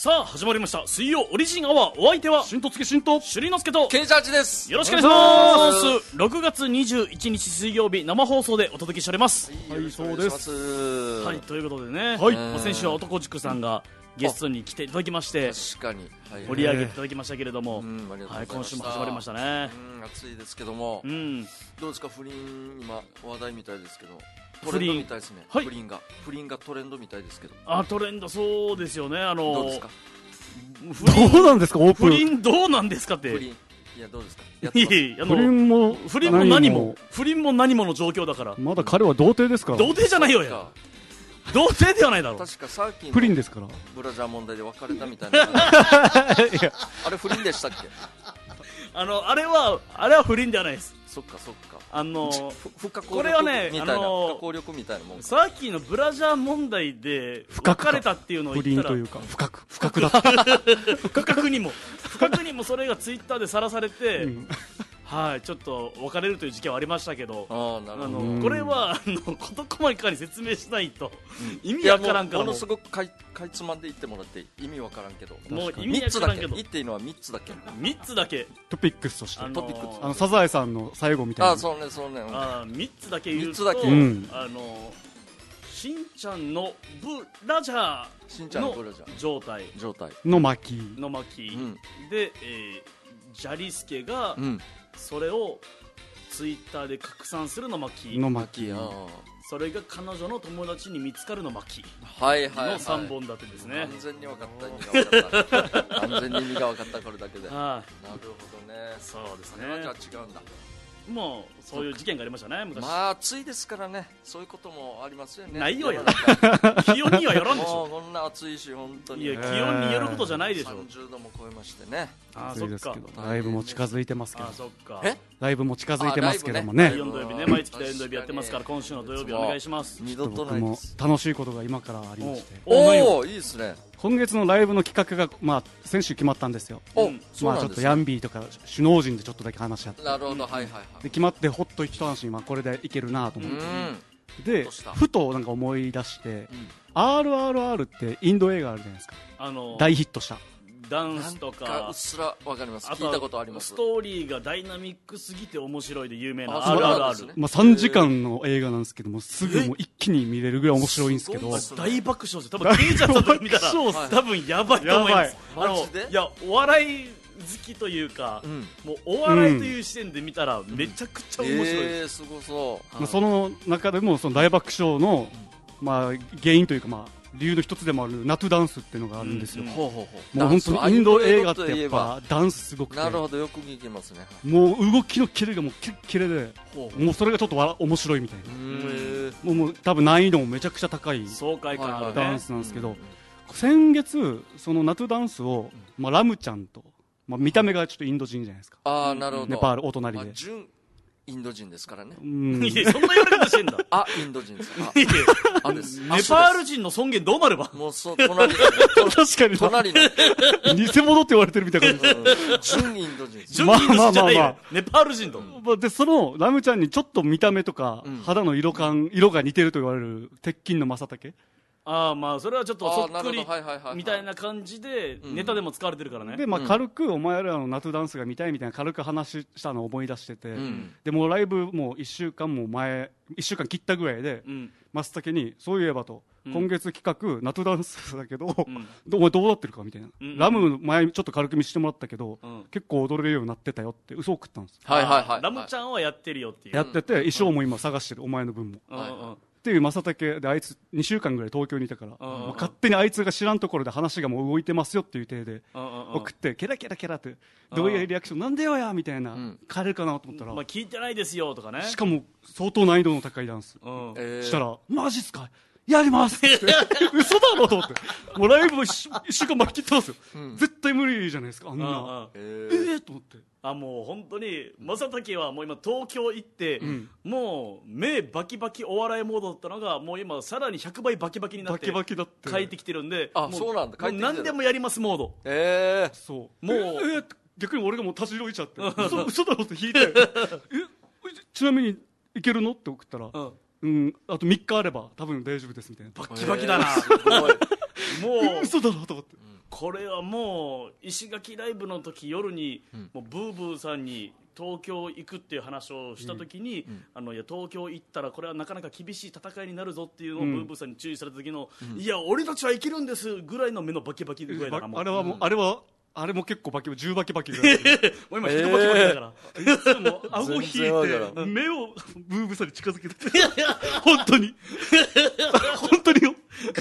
さあ始まりました水曜オリジンアワー。お相手はしんとつけしんとしゅりのすけとケイジャージです。 よろしくお願いします。6月21日水曜日生放送でお届けしております。 はい、そうです。 はい、ということでね、 はい、 先週は男塾さんがゲストに来ていただきまして確かに、 盛り上げていただきましたけれども、はい、今週も始まりましたね。 暑いですけども、どうですか、不倫今話題みたいですけど、トレンドみたいですね。不倫がトレンドみたいですけど。 トレンド、そうですよね。 どうですか。 どうなんですか、オープン。 不倫どうなんですかって。 不倫、いやどうですか。 不倫も何も不倫も何もの状況だから。 まだ彼は童貞ですから。 童貞じゃないよや。童貞ではないだろう。 確かさっき不倫ですから。 ブラジャー問題で別れたみたいな。あれ不倫でしたっけ。 あれは不倫ではないです。 そっかそっか。 不可抗力みたいな、不可抗力みたいなもん。 さっきのブラジャー問題で別れたっていうのを言ったら、 不倫というか不覚だった。 不覚にもそれがツイッターでさらされて、はい、ちょっと別れるという事件はありましたけど、これは事細かに説明しないと意味わからんから、 ものすごくかいつまんで言ってもらって意味わからんけど、 もう意味わからんけど、 言っていいのは3つだけ。 3つだけトピックスとして、 トピックス、 サザエさんの最後みたいな。 そうね 3つだけ言うと、しんちゃんのブラジャーの状態の巻で、ジャリスケがそれをツイッターで拡散するの巻、それが彼女の友達に見つかるの巻の3本立てですね。 完全に分かった完全に意味が分かった、これだけで。なるほどね。 そうですね。 じゃあ違うんだ。 もうそういう事件がありましたね、昔。 まあ暑いですからね、そういうこともありますよね。 ないよや。気温にはよらんでしょ。 こんな暑いし本当に。 いや、気温によることじゃないでしょ。 30度も超えましてね。 暑いですけど、ライブも近づいてますけど。 そっか。 ライブも近づいてますけどもね。 第4土曜日ね、毎月第4土曜日やってますから、今週の土曜日お願いします。 二度とないです。 僕も楽しいことが今からありまして。 おお、いいですね。 今月のライブの企画が先週決まったんですよ。ちょっとヤンビーとか首脳陣でちょっとだけ話し合って、 なるほど、で決まってほっと一安心、これでいけるなと思って、でふとなんか思い出して、RRR ってインド映画あるじゃないですか。大ヒットしたダンスとかうっすらわかります。聞いたことあります。 ストーリーがダイナミックすぎて面白いで有名な RRR。 3時間の映画なんですけども、すぐもう一気に見れるぐらい面白いんですけど、 大爆笑して、多分ケイちゃんさんと見たら多分やばいと思います。いや、お笑い好きというか、もうお笑いという視点で見たらめちゃくちゃ面白いです。 すごそう。 その中でもその大爆笑の原因というか、理由の一つでもあるナトゥダンスっていうのがあるんですよ。もう本当にインド映画ってやっぱダンスすごくて、 なるほど、よく聞きますね。 もう動きのキレがもうキレッキレで、もうそれがちょっと面白いみたいな。もう多分難易度もめちゃくちゃ高い爽快感あるダンスなんですけど、先月そのナトゥダンスをラムちゃんと、見た目がちょっとインド人じゃないですか。 なるほど。 ネパールお隣で。 インド人ですからね。 いや、そんな言われ方してんだ。 インド人です。 ネパール人の尊厳どうなれば。 もう隣だね。 確かに。 隣の。 偽物って言われてるみたいな感じ。 純インド人。 純インド人じゃないよ。ネパール人と。 で、そのラムちゃんにちょっと見た目とか、肌の色が似てると言われる鉄筋の正竹。 それはちょっとそっくりみたいな感じでネタでも使われてるからね。 で、軽くお前らのナトゥダンスが見たいみたいな軽く話したのを思い出してて、でもうライブもう1週間切ったぐらいで、松竹にそういえばと、今月企画ナトゥダンスだけど、お前どうなってるかみたいな。ラム前ちょっと軽く見せてもらったけど、結構踊れるようになってたよって嘘を送ったんです。 ラムちゃんはやってるよっていう。 やってて、衣装も今探してる、お前の分も。っていう正竹で、あいつ2週間ぐらい東京にいたから、勝手にあいつが知らんところで話がもう動いてますよっていう体で送って、ケラケラケラってどういうリアクションなんでよやみたいな、変えるかなと思ったら、 聞いてないですよとかね。 しかも相当難易度の高いダンスしたら、マジっすかやりますって嘘だろと思って、もうライブも一週間巻き切ってますよ。絶対無理じゃないですか、あんな。と思って。 もう本当に正竹はもう今東京行って、もう目バキバキお笑いモードだったのが、もう今さらに100倍バキバキになって帰ってきてるんで、 そうなんだ、 もう何でもやりますモード。 そうもう逆に俺がもうたじろいちゃって嘘だろって引いてちなみにいけるのって送ったら、あと3日あれば多分大丈夫ですみたいな。 バキバキだな。 もう嘘だろと思って。 これはもう石垣ライブの時夜に、もうブーブーさんに東京行くっていう話をした時に、いや東京行ったらこれはなかなか厳しい戦いになるぞっていうのをブーブーさんに注意された時の、いや俺たちは生きるんですぐらいの目のバキバキぐらいだな。 あれも結構バキバキ、10バキバキぐらい。 もう今1バキバキだから。 いつも顎引いて、目をブーブーさんに近づけて、本当に。本当によ。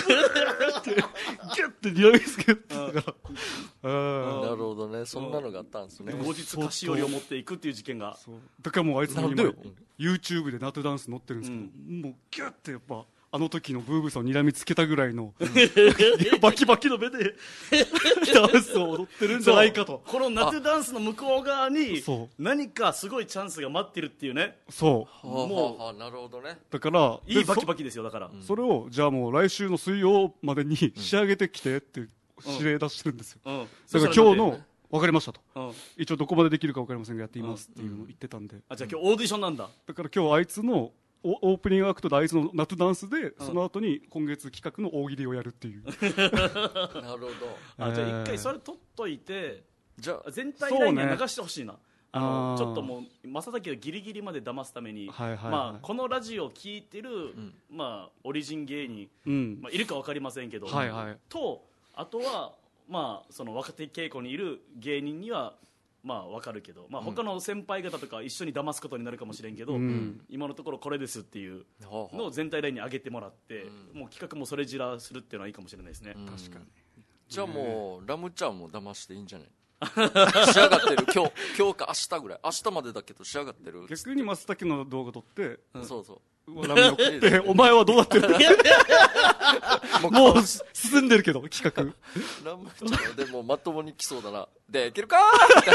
ギュッて睨みつけてたから。なるほどね、そんなのがあったんですね。 後日菓子折りを持っていくっていう事件が。 だからもうあいつも今、YouTube でナットダンス乗ってるんですけど、もうギュッてやっぱ、あの時のブーブーさんを睨みつけたぐらいのバキバキの目でダンスを踊ってるんじゃないかと。 この夏ダンスの向こう側に何かすごいチャンスが待ってるっていうね。 そうもうなるほどね。 だからいいバキバキですよ。だからそれをじゃあもう来週の水曜までに仕上げてきてって指令出してるんですよ。だから今日の分かりましたと、一応どこまでできるか分かりませんがやっていますっていうのを言ってたんで、 じゃあ今日オーディションなんだ。 だから今日あいつのオープニングアクトであいつのナットダンスで、その後に今月企画の大喜利をやるっていう。 なるほど。 じゃあ一回それ取っといて、じゃあ全体ラインに流してほしいな。ちょっともう正崎をギリギリまで騙すために、このラジオを聞いてる、オリジン芸人、いるか分かりませんけど、とあとはその若手稽古にいる芸人には分かるけど、他の先輩方とか一緒に騙すことになるかもしれんけど、今のところこれですっていうのを全体ラインに上げてもらって、もう企画もそれじらするっていうのはいいかもしれないですね。 確かに。 じゃあもうラムちゃんも騙していいんじゃない？仕上がってる。今日か明日ぐらい、明日までだけど仕上がってる。 逆に松茸の動画撮って、 そうそうラムに送ってお前はどうなってる？もう進んでるけど企画。 ラムちゃんでもまともに来そうだな。できるか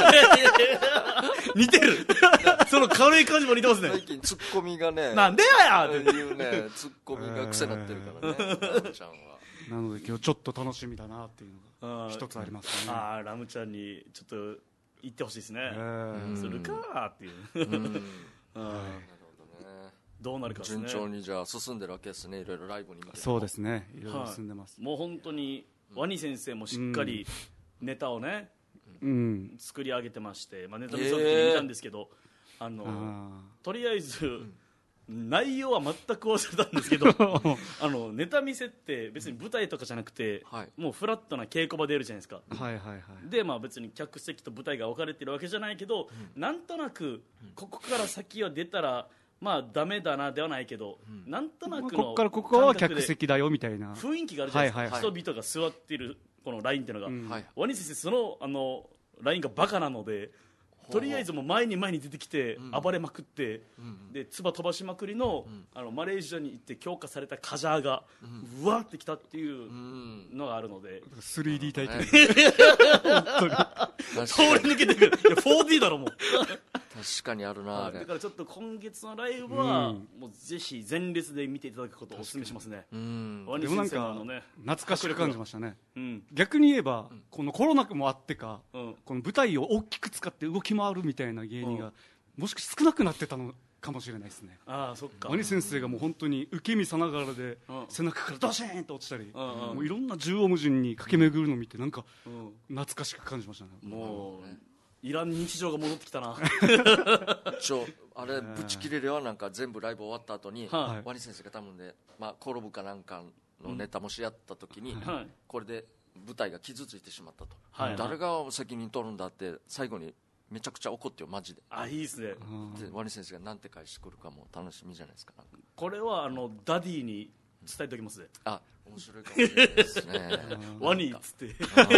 似てる。その軽い感じも似てますね。 最近ツッコミがね、 なんでやっていうね、ツッコミが癖になってるからね、ラムちゃんは。 なので今日ちょっと楽しみだなっていうのが一つありますね。 ラムちゃんにちょっと言ってほしいですね。するかーっていう。なるほどね。どうなるかですね。 順調にじゃあ進んでるわけですね。いろいろライブに向けて。 そうですね。いろいろ進んでます。 もう本当にワニ先生もしっかりネタをね、作り上げてまして、ネタ見せた時に見たんですけど、とりあえず内容は全く忘れたんですけどネタ見せって別に舞台とかじゃなくて、もうフラットな稽古場でやるじゃないですか。で別に客席と舞台が分かれてるわけじゃないけど、なんとなくここから先は出たらダメだなではないけど、なんとなくのここからここは客席だよみたいな雰囲気があるじゃないですか。人々が座っているこのラインっていうのが、ワニ先生そのラインがバカなので、とりあえずもう前に出てきて暴れまくって、で唾飛ばしまくりのマレーシアに行って強化されたカジャーがうわーってきたっていうのがあるので、 3D 体験通り抜けてくる。いや 4D だろもう。 確かにあるな。 だからちょっと今月のライブはもうぜひ前列で見ていただくことをお勧めしますね。 でもなんか懐かしく感じましたね。逆に言えばこのコロナもあってか、この舞台を大きく使って動き回るみたいな芸人がもしかして少なくなってたのかもしれないですね。 そっか。 ワニ先生がもう本当に受け身さながらで背中からドシーンと落ちたり、もういろんな縦横無尽に駆け巡るのを見てなんか懐かしく感じましたね。 もういらん日常が戻ってきたな。 あれぶち切れるよ。なんか全部ライブ終わった後に、ワニ先生が多分ね、転ぶかなんかのネタもしやった時に、これで舞台が傷ついてしまったと、誰が責任取るんだって最後にめちゃくちゃ怒ってよマジで。 いいですね。でワニ先生がなんて返してくるかも楽しみじゃないですか。 これはダディに伝えておきますね。 面白いかもしれないですね。 ワニっつって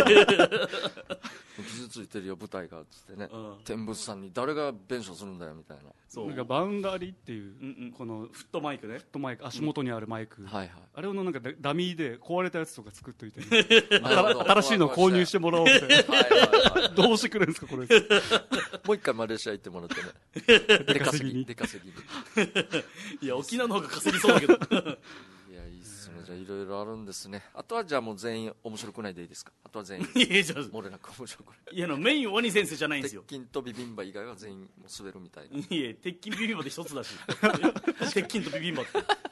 傷ついてるよ舞台がっつってね、天仏さんに誰が弁償するんだよみたいな。 なんかバウンダリーっていうこのフットマイクね、 フットマイク、足元にあるマイク、あれをなんかダミーで壊れたやつとか作っといて、新しいの購入してもらおうみたいな。どうしてくれるんですかこれ。 もう一回マレーシア行ってもらってね。出稼ぎに。 いや沖縄の方が稼ぎそうだけど。 いやいいっすね。じゃあいろいろあるんですね。あとはじゃあもう全員面白くないでいいですか。あとは全員漏れなく面白くない。 いやメインワニ先生じゃないんですよ。 鉄筋とビビンバ以外は全員滑るみたいな。 いや鉄筋ビビンバで一つだし。鉄筋とビビンバって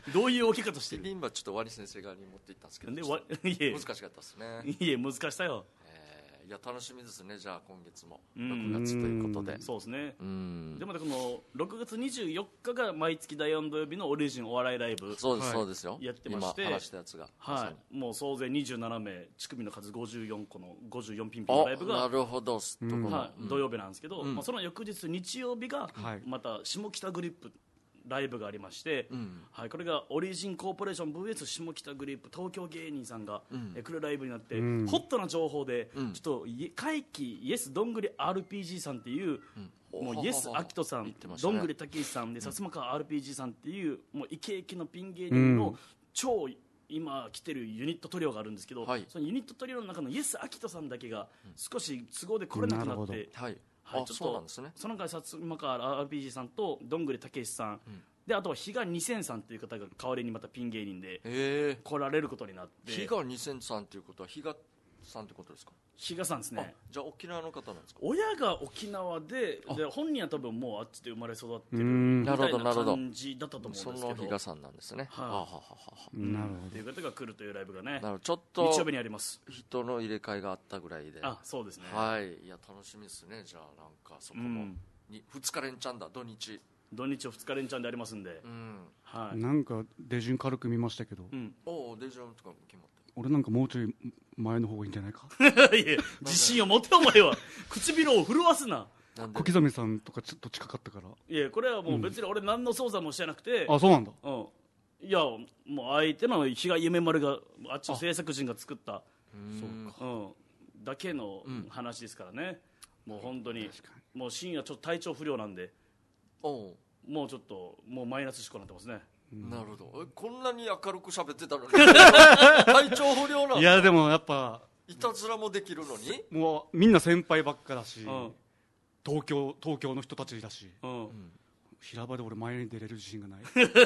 どういう置き方してる？ 今ちょっとワニ先生側に持っていったんですけど、難しかったですね。 いえ、難しさよ。 いや楽しみですね。じゃあ今月も6月ということで。 そうですね。でまたこの6月24日が毎月第4土曜日のオリジンお笑いライブ、 そうですよ。 やってまして、 今話したやつが、 もう総勢27名、乳首の数54個の54ピンピンのライブが、 なるほど、 土曜日なんですけど、その翌日日曜日がまた下北グリップライブがありまして、これがオリジンコーポレーション VS 下北グリップ東京芸人さんが来るライブになって、ホットな情報で、ちょっと怪奇イエスどんぐり RPG さんっていう、もうイエスアキトさん、どんぐりたけしさんで、さつまかわ RPG さんっていうもうイケイケのピン芸人の超今来てるユニットトリオがあるんですけど、そのユニットトリオの中のイエスアキトさんだけが少し都合で来れなくなって、ちょっとその中でさつまかわ RPG さんとどんぐりたけしさん、であとは比嘉2000さんっていう方が代わりにまたピン芸人で来られることになって、 比嘉2000さんっていうことは比嘉さんってことですか？ 比嘉さんですね。 じゃあ沖縄の方なんですか？ 親が沖縄で本人は多分もうあっちで生まれ育ってるみたいな感じだったと思うんですけど、 その比嘉さんなんですね。 なるほど。という方が来るというライブがね、 ちょっと日曜日にあります。 人の入れ替えがあったぐらいで、 そうですね。 いや楽しみですね。じゃあなんかそこも2日連チャンだ、土日を2日連チャンでありますんで、 なんか手順軽く見ましたけど、 手順とかも決まって、 俺なんかもうちょい前の方がいいんじゃないか。 いや自信を持てお前は。唇を震わすな。 小刻みさんとかちょっと近かったから。 いやこれはもう別に俺何の操作もしてなくて、 そうなんだ。 いやもう相手の比嘉夢丸があっちの制作陣が作っただけの話ですからね。もう本当にもう深夜ちょっと体調不良なんで、もうちょっともうマイナス思考になってますね。 なるほど。こんなに明るく喋ってたのに体調不良なんだ。 いやでもやっぱいたずらもできるのに、 もうみんな先輩ばっかだし、東京の人たちだし、平場で俺前に出れる自信がない。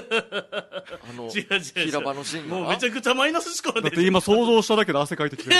平場のシーンがもうめちゃくちゃマイナス思考だって今想像しただけで汗かいてきてる。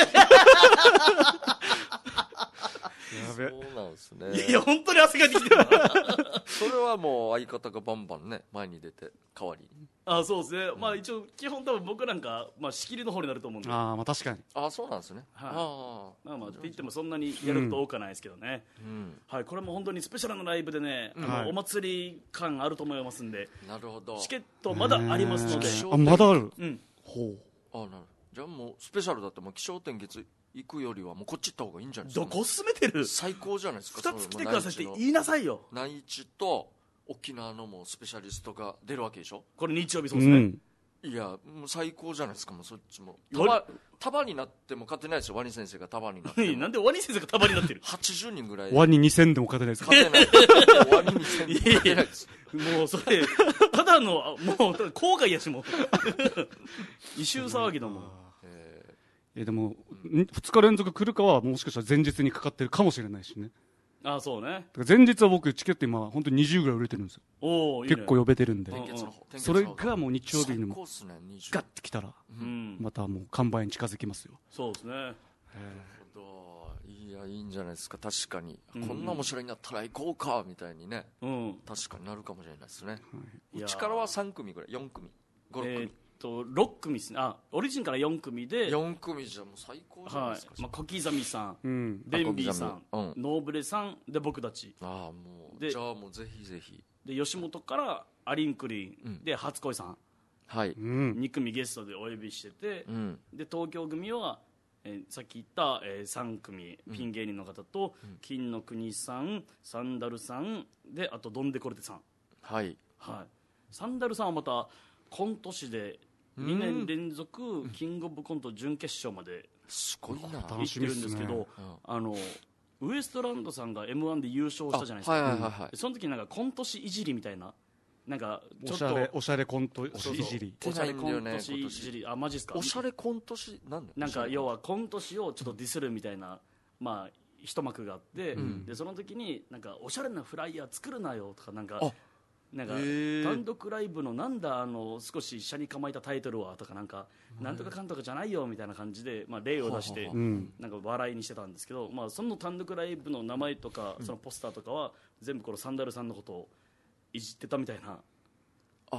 そうなんですね。 いや本当に汗かいてきてる。 それはもう相方がバンバンね前に出て代わりに。 そうですね。まあ一応基本多分僕なんか仕切りの方になると思うんで。 まあ確かに。 そうなんですね。 まあって言ってもそんなにやること多くはないですけどね。これも本当にスペシャルなライブでね、お祭り感あると思いますんで。 なるほど。 チケットまだありますので。 まだある。 ほう。なる。じゃあもうスペシャルだってもう起承転結行くよりはもうこっち行った方がいいんじゃないですか。 どこ進めてる？ 最高じゃないですか。 2つ来てくださいって言いなさいよ。 内地と沖縄のもうスペシャリストが出るわけでしょ。 これ日曜日そうですね。 いやもう最高じゃないですか。もうそっちも束になっても勝てないですよ。ワニ先生が束になっても。 なんでワニ先生が束になってる ？80人ぐらい。 ワニ2000でも勝てないですか？ 勝てない。ワニ2000でも勝てないです。 もうそれただのもう郊外やしもう異臭騒ぎだもん。 でも2日連続来るかはもしかしたら前日にかかってるかもしれないしね。 そうね。 前日は僕チケット今本当に20ぐらい売れてるんですよ。結構呼べてるんで、それがもう日曜日にもガッて来たらまたもう完売に近づきますよ。 そうですね。なるほど。いやいいんじゃないですか。確かにこんな面白いんだったら行こうかみたいにね、確かになるかもしれないですね。うちからは3組ぐらい、4組5、6組 6組ですね。オリジンから4組で 4組じゃもう最高じゃないですか。 小刻みさん、ベンビーさん、ノーブレさんで僕たち。 もうじゃあもうぜひぜひで吉本からアリンクリンで初恋さん、2組ゲストでお呼びしてて、で東京組はさっき言った3組ピン芸人の方と金の国さん、サンダルさんで、あとドンデコルテさん。サンダルさんはまたコント師で2年連続キングオブコント準決勝まですごいな行ってるんですけど、ウエストランドさんが M1 で優勝したじゃないですか。その時になんかコント師いじりみたいな、なんかちょっとおしゃれコント師いじり、 おしゃれコント師いじり、マジっすか。 おしゃれコント師なんか要はコント師をちょっとディスるみたいな一幕があって、でその時になんかおしゃれなフライヤー作るなよとかなんか単独ライブのなんだ少し車に構えたタイトルはとかなんかなんとかかんとかじゃないよみたいな感じで例を出してなんか笑いにしてたんですけど、その単独ライブの名前とかそのポスターとかは全部このサンダルさんのことをいじってたみたいな。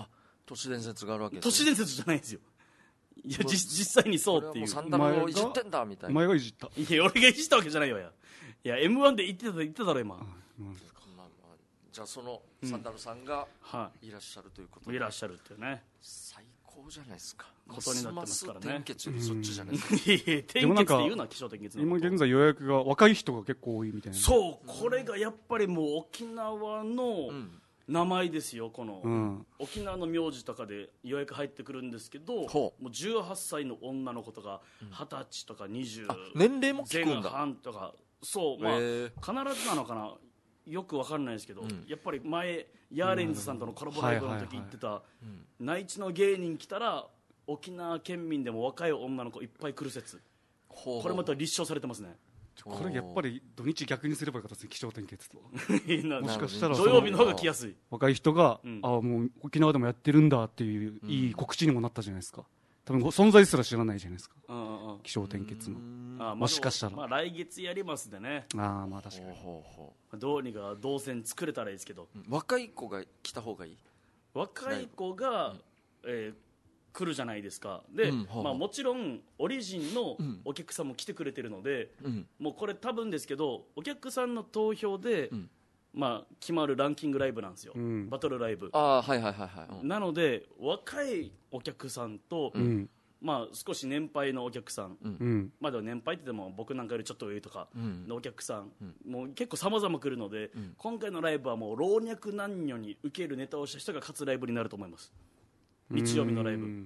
都市伝説があるわけです、 都市伝説じゃないんですよ。いや実際にそうっていう。 サンダルをいじってんだみたいな。 お前がいじった。 いや俺がいじったわけじゃないよ。いや M1 で言ってただろ今。 じゃあそのサンダルさんがいらっしゃるということで、 いらっしゃるっていうね、 最高じゃないですか。 ことになってますからね。 天結よりそっちじゃないですか。 天結って言うな、気象天結の。 今現在予約が若い人が結構多いみたいな。 そう、これがやっぱりもう沖縄の名前ですよ。この沖縄の名字とかで予約入ってくるんですけど、もう18歳の女の子とか20歳とか20 年齢も聞くんだ。 前半とか、そう、まあ必ずなのかな、よくわかんないですけど、やっぱり前ヤーレンズさんとのコラボライブの時言ってた、内地の芸人来たら沖縄県民でも若い女の子いっぱい来る説、これまた立証されてますね。 これやっぱり土日逆にすればよかったですね、気象点結と。もしかしたら土曜日の方が来やすい。 若い人が、もう沖縄でもやってるんだっていういい告知にもなったじゃないですか。多分存在すら知らないじゃないですか、気象点結の。もしかしたら、 来月やりますでね。 まあ確かにどうにか動線作れたらいいですけど、 若い子が来た方がいい。 若い子が、来るじゃないですか。で、もちろんオリジンのお客さんも来てくれてるので、もうこれ多分ですけどお客さんの投票で、決まるランキングライブなんですよ、バトルライブ。なので若いお客さんと、少し年配のお客さん、でも年配って言っても僕なんかよりちょっと上とかのお客さん、もう結構様々来るので、今回のライブはもう老若男女に受けるネタをした人が勝つライブになると思います。日曜日のライブ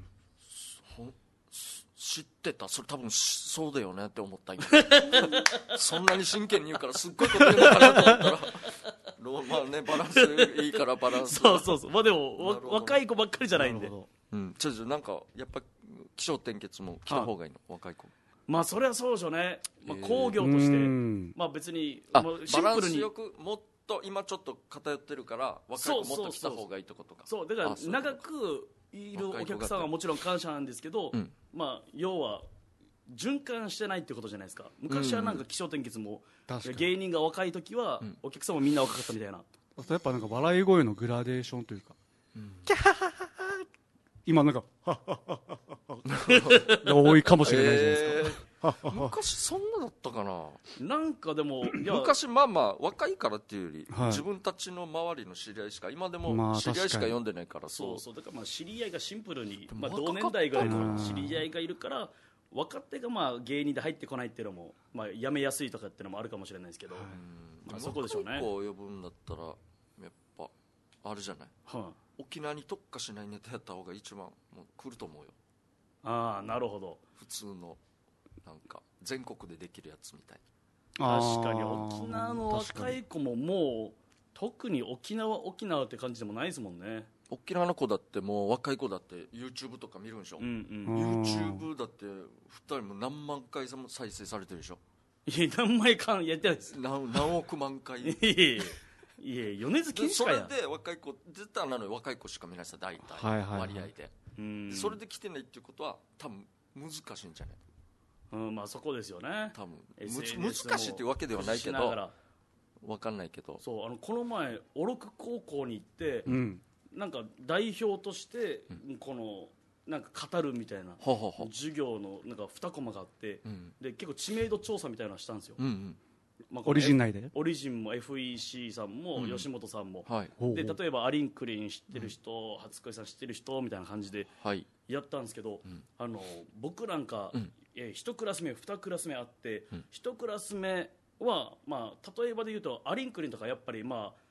知ってた。それ多分そうだよねって思った今そんなに真剣に言うからすっごいこと言うのかなと思ったらバランスいいからバランスそうでも若い子ばっかりじゃないんで、 なんかやっぱ気象点結も来た方がいいの、若い子。 それはそうでしょうね。工業として別にバランスよくもっと今ちょっと偏ってるから若い子もっと来た方がいいってことか。 そうだから長くいるお客さんはもちろん感謝なんですけど、要は循環してないってことじゃないですか。昔はなんか気象点結も芸人が若い時はお客さんもみんな若かったみたいな。 やっぱなんか笑い声のグラデーションというか、キャハハハ今なんかハッハッハッハッハが多いかもしれないじゃないですか。 昔そんなだったかな。 なんかでも昔若いからっていうより、自分たちの周りの知り合いしか今でも知り合いしか読んでないから、 そうだから知り合いがシンプルに、同年代ぐらいの知り合いがいるから若手が芸人で入ってこないっていうのもやめやすいとかっていうのもあるかもしれないですけど、そこでしょうね。 若い子を呼ぶんだったらやっぱあるじゃない、沖縄に特化しないネタやった方が一番もう来ると思うよ。 なるほど。 普通のなんか全国でできるやつみたいな。確かに沖縄の若い子ももう特に沖縄って感じでもないですもんね。 沖縄の子だってもう若い子だって YouTube とか見るんでしょ、YouTube だって2人も何万回再生されてるでしょ。 いや何万回やってないです。 何億万回いや米津玄師かや。 それで若い子絶対なのに若い子しか見ないですよ大体、割合で。それで来てないっていうことは多分難しいんじゃない。 そこですよね。 多分難しいっていうわけではないけど分かんないけど、 この前小禄高校に行って、なんか代表としてこのなんか語るみたいな授業のなんか2コマがあって、で結構知名度調査みたいなのしたんですよ。 オリジン内でオリジンも FEC さんも吉本さんも、で例えばアリンクリン知ってる人、初恋さん知ってる人みたいな感じでやったんですけど、僕なんか1クラス目2クラス目あって、1クラス目は例えばで言うとアリンクリンとかやっぱり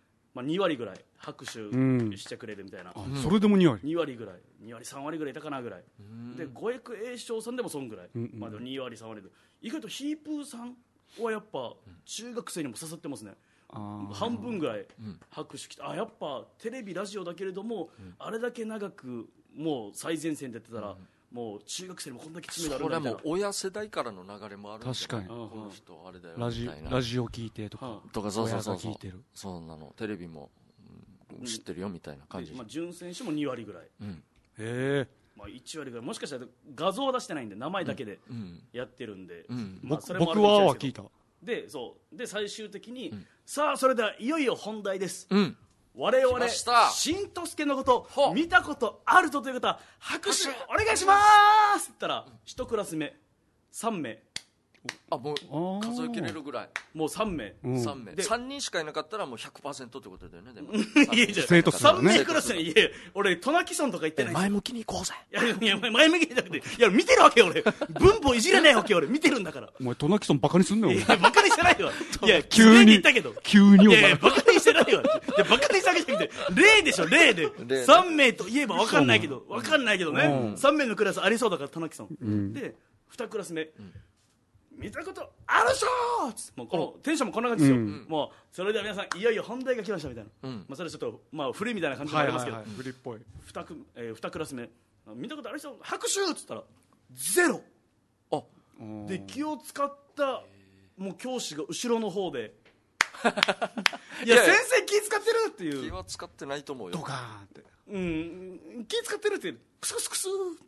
2割ぐらい拍手してくれるみたいな、 それでも2 割ぐらい2割3割ぐらいいたかなぐらいで、五役栄翔さんでもそんぐらい、でも2割3割で意外とヒープーさんはやっぱ中学生にも刺さってますね。半分ぐらい拍手きて、やっぱテレビラジオだけれども、あれだけ長くもう最前線でやってたら、もう中学生にもこんだけ知名度あるんだみたいな。 それはもう親世代からの流れもあるんじゃない。 確かにこの人あれだよみたいな、 ラジオ聞いてとか、 そう聞いてる、 そうなの。テレビも知ってるよみたいな感じ。 準選手も2割ぐらい、 へえ、 1割ぐらい、もしかしたら画像は出してないんで名前だけでやってるんで、 僕は聞いた。 で最終的に、さあそれではいよいよ本題です、 我々しんとすけのこと見たことあるという方は拍手お願いしますって言ったら1クラス目3名、 もう数え切れるぐらい、 もう3名、 3名で3人しかいなかったらもう 100% ってことだよね。でもいやじゃ3名クラスに、いや俺トナキソンとか言ってない、 前向きに行こうぜ。 いや前向きじゃなくて、いや見てるわけよ俺、文法いじれないわけよ俺、見てるんだから。 お前トナキソンバカにすんなよ。 いやバカにしてないわ。いや急に言ったけど、 急にお前いやバカにしてないわ。いやバカにしたわけじゃなくて例でしょ、例で3名といえば分かんないけどね、3名のクラスありそうだからトナキソンで、2クラス目見たことあるでしょー、もうこのテンションもこんな感じですよ、もうそれでは皆さんいよいよ本題が来ましたみたいな、それちょっと振りみたいな感じになりますけど、 振りっぽい 2クラス目見たことある人拍手っつったらゼロで、気を使ったもう教師が後ろの方でいや先生気使ってるっていう、 気は使ってないと思うよ、 ドカーンって、 気使ってるってクスクスクス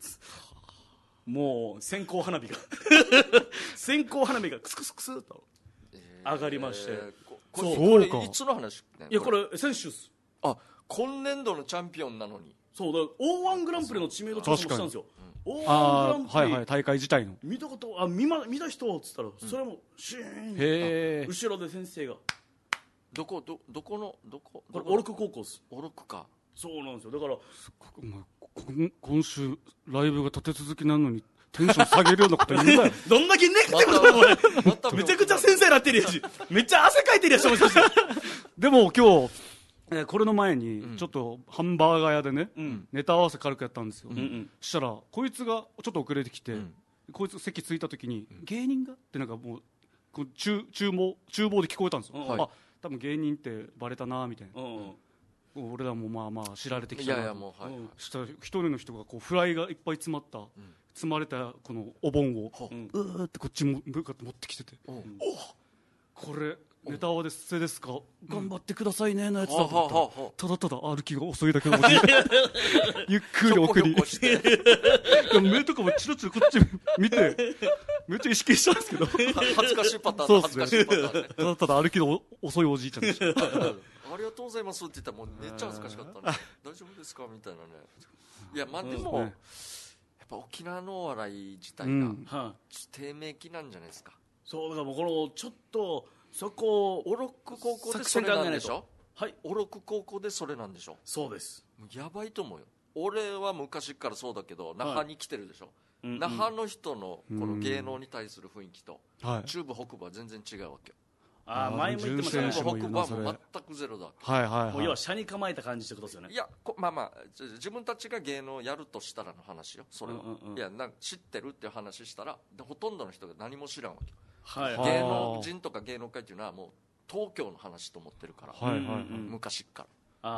もう線香花火が線香花火がクスクスクスと上がりまして、 これいつの話？ いやこれ先週です。 今年度のチャンピオンなのに。 そうだ、O1 グランプリの知名度調査もしたんですよ。O1 グランプリ大会自体の見たこと見た人っつったらそれもシーン、 へー、 後ろで先生がどここれオルク高校です。 オルクか。そうなんですよ。だから今週ライブが立て続きなのにテンション下げるようなこと言うんだよどんだけネガティブなの俺めちゃくちゃ先生なってるやし、めっちゃ汗かいてるやしでも今日これの前にちょっとハンバーガー屋でね、ネタ合わせ軽くやったんですよ、そしたらこいつがちょっと遅れてきて、こいつ席着いた時に、芸人がってなんかもう厨房で聞こえたんですよ、多分芸人ってバレたなみたいな、俺らもまあ知られてきたな。そしたら一人の人がこうフライがいっぱい詰まれたこのお盆をうーってこっちも向かって持ってきてて、これネタ合わせですか、頑張ってくださいねのやつだと思ったら、ただただ歩きが遅いだけのゆっくり送り目とかもチロチロこっち見てめっちゃ意識したんですけど恥ずかしいパターン、恥ずかしいパターンね。 ただただ歩きの遅いおじいちゃんでしたありがとうございますって言ったらもうめっちゃ恥ずかしかったね大丈夫ですかみたいなね。いやでもやっぱ沖縄のお笑い自体が低迷期なんじゃないですか。 そうだからもうこのちょっとそこオロック高校でそれなんでしょ。はい、オロック高校でそれなんでしょ。 そうです。 やばいと思うよ。俺は昔からそうだけど那覇に来てるでしょ、那覇の人のこの芸能に対する雰囲気と中部北部は全然違うわけよ。 前も言ってましたね。 中部北部はもう全くゼロだ。 もう要は車に構えた感じってことですよね。 いや自分たちが芸能をやるとしたらの話よそれは。いや知ってるっていう話したらほとんどの人が何も知らんわけ。芸能人とか芸能界っていうのはもう東京の話と思ってるから、昔から。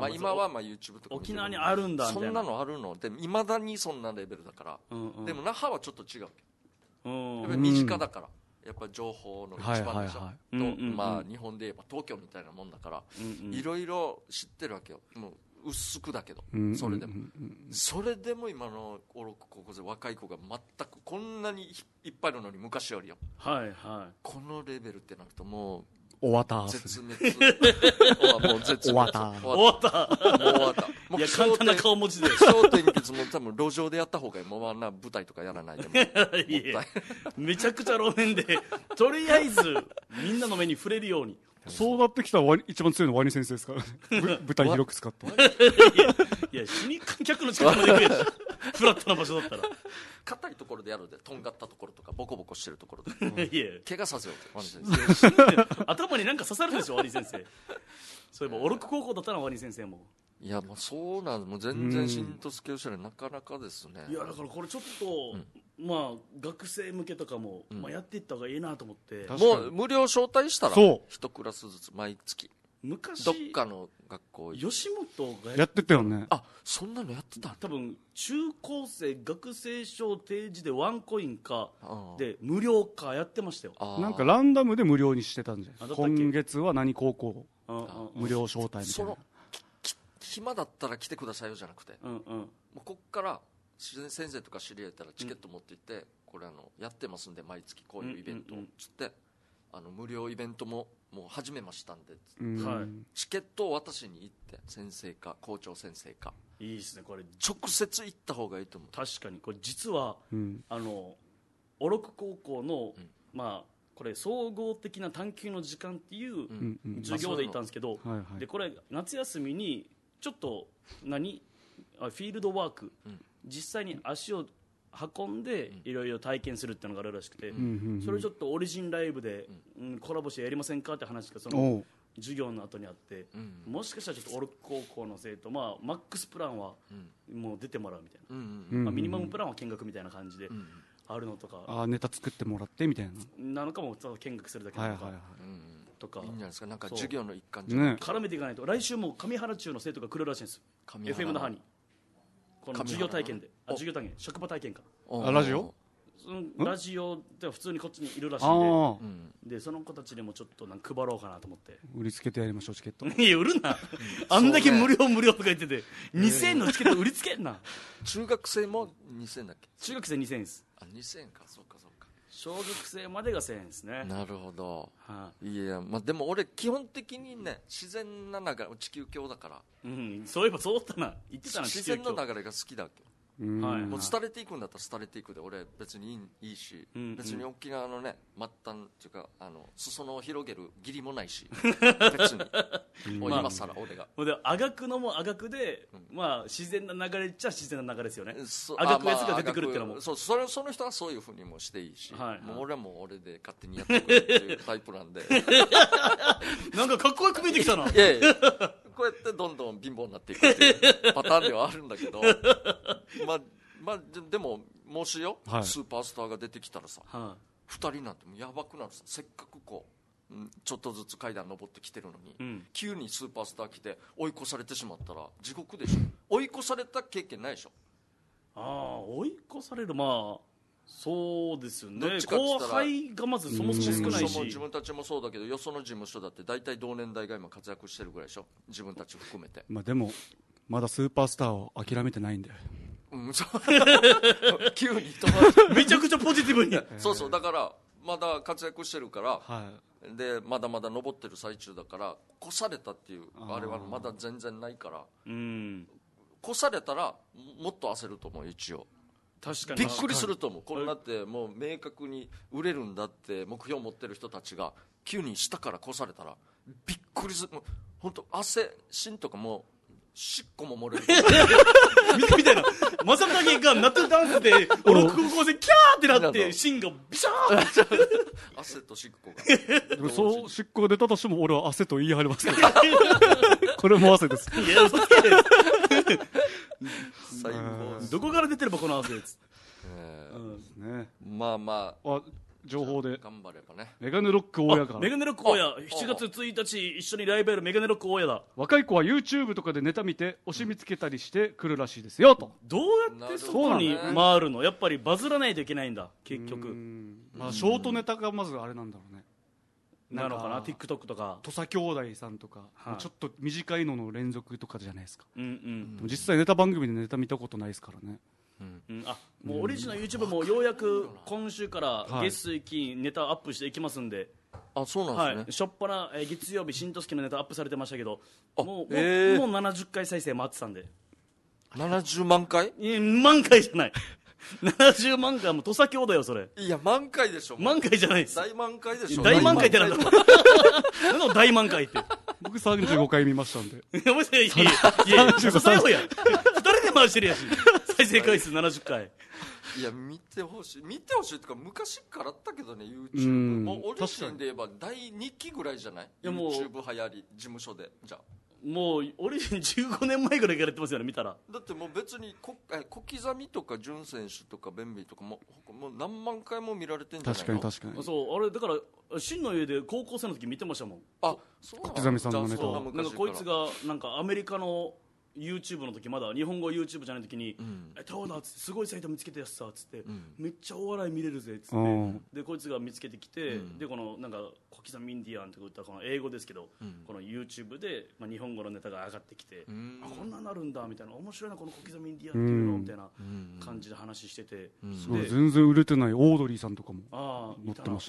今はYouTube とか沖縄にあるんだみたいな、 そんなのあるのでいまだにそんなレベルだから、でも那覇はちょっと違うわけ。やっぱり身近だから、やっぱり情報の一番でしょ、日本で言えば東京みたいなもんだから、いろいろ知ってるわけよ。もう薄くだけど、それでも今のオロック高校生若い子が全くこんなにいっぱいいるのに昔よりよ、このレベルってなるともう終わった絶滅もう絶滅終わったいや簡単な顔文字で笑点結も多分路上でやった方がいい。もう舞台とかやらないでもめちゃくちゃ路面でとりあえずみんなの目に触れるように。 そうなってきたら一番強いのはワニ先生ですからね舞台広く使っていや死に観客の近くまで行くやしフラットな場所だったら硬いところでやるで、とんがったところとかボコボコしてるところで怪我させようってワニ先生頭になんか刺さるでしょワニ先生。そういえばオロック高校だったらワニ先生も。 いやもうそうなんです。もう全然しんとすけおしゃれなかなかですね。 いやだからこれちょっと、学生向けとかも、やっていった方がいいなと思って。 もう無料招待したら1クラスずつ毎月昔どっかの学校吉本がやってたよね。 そんなのやってた。 多分中高生学生証提示でワンコインかで無料かやってましたよ。 なんかランダムで無料にしてたんじゃない。今月は何高校無料招待みたいな。 暇だったら来てくださいよじゃなくて、もうこっから先生とか知り合えたらチケット持って行って、これやってますんで毎月こういうイベントをつって、無料イベントももう始めましたんで、チケットを渡しに行って先生か校長先生か、 いいですねこれ直接行った方がいいと思う。 確かにこれ実は、オロク高校の、まあこれ総合的な探究の時間っていう授業で行ったんですけど、でこれ夏休みにちょっとフィールドワーク、実際に足を運んでいろいろ体験するっていうのがあるらしくて、それをちょっとオリジンライブで、コラボしてやりませんかって話がその授業の後にあって、もしかしたらちょっとオロク高校の生徒、マックスプランはもう出てもらうみたいな、ミニマムプランは見学みたいな感じであるのとか、 ネタ作ってもらってみたいなのかも見学するだけなのか、とかいいんじゃないですか、なんか授業の一環じゃない絡めていかないと。来週も上原中の生徒が来るらしいんですよ、 FM 那覇に。この授業体験で、授業体験、職場体験か、 ラジオラジオでは普通にこっちにいるらしいんで、その子たちにもちょっとなんか配ろうかなと思って。 売りつけてやりましょうチケット。 いや売るなあんだけ無料とか言ってて2000円のチケット売りつけんな。 中学生も2000円だっけ。 中学生2000円です。 2000円か、そうかそうか。 小学生までが1000円ですね。 なるほど、いや、でも俺基本的にね、自然な流れ、地球教だから、 そういえばそうだったな、言ってたな。 自然の流れが好きだっけ。もう廃れていくんだったら廃れていくで俺別にいいし、別に沖縄のね末端っていうか裾野を広げる義理もないし別にもう今更俺があがくのもあがくで、自然な流れっちゃ自然な流れですよね。あがくやつが出てくるっていうのも、 その人はそういうふうにもしていいし、もう俺はもう俺で勝手にやってくれっていうタイプなんでなんかかっこよく見えてきたな。 いやいやこうやってどんどん貧乏になっていくっていうパターンではあるんだけどでももしよ、スーパースターが出てきたらさ、2人なんてもうやばくなるさ。せっかくこうちょっとずつ階段登ってきてるのに、急にスーパースター来て追い越されてしまったら地獄でしょ。追い越された経験ないでしょ。 追い越される、そうですよね。後輩がまずそもそも少ないし、 自分たちもそうだけど、よその事務所だって大体同年代が今活躍してるぐらいでしょ、自分たち含めて。 でもまだスーパースターを諦めてないんで、 急に止まるめちゃくちゃポジティブにそうだからまだ活躍してるから、でまだまだ登ってる最中だから、越されたっていうあれはまだ全然ないから、越されたらもっと焦ると思う。一応確かにびっくりすると思う。これだってもう明確に売れるんだって目標を持ってる人たちが急に下から越されたらびっくりする。本当汗芯とかもうしっこも漏れるみたいな。まさかがナットダンスでオロク高校生キャーってなって芯がビシャー汗としっこがでもそうしっこが出たとしても俺は汗と言い張りますけどこれも汗です。 いや嘘つけない最高。 どこから出てればこの汗です。 情報で頑張ればね。 メガネロック大家がメガネロック大家7月1日一緒にライブやるメガネロック大家だ。 若い子は YouTube とかでネタ見て推し見つけたりしてくるらしいですよと。 どうやってそこに回るの。やっぱりバズらないといけないんだ結局。 ショートネタがまずあれなんだろうね。 なのかな TikTok とか土佐兄弟さんとか、ちょっと短いのの連続とかじゃないですか。でも実際ネタ番組でネタ見たことないですからね。 もうオリジナル YouTube もようやく今週から月水金ネタアップしていきますんで。 そうなんですね。 しょっぱな月曜日新年のネタアップされてましたけど、もう70回再生回ってたんで。 70万回万回じゃない70万回はもう土佐兄弟よそれ。 いや万回でしょ。 万回じゃないです。 大満回でしょ。 大満回ってなんだ何の大満回って。 僕35回見ましたんで。 いや最後や2人で回してるやし再生回数70回。 いや見てほしいってか昔からあったけどね YouTube。 もうオリジンで言えば第2期ぐらいじゃない。 YouTube 流行り事務所で。じゃあもうオリジン15年前ぐらいからやってますよね見たら。 だってもう別に小刻みとか潤選手とかベンビーとかもう何万回も見られてんじゃないの。 確かにそうあれだから真の家で高校生の時見てましたもん。 そう小刻みさんのネタなんかこいつがなんかアメリカのYouTube の時まだ日本語 YouTube じゃない時にどうだっつってすごいサイト見つけたやつさっつってめっちゃお笑い見れるぜっつってでこいつが見つけてきてでこのなんか小刻みインディアンって言ったこの英語ですけどこの YouTube で日本語のネタが上がってきてこんななるんだみたいな面白いなこの小刻みインディアンっていうのみたいな感じで話してて全然売れてないオードリーさんとかも載ってましたね。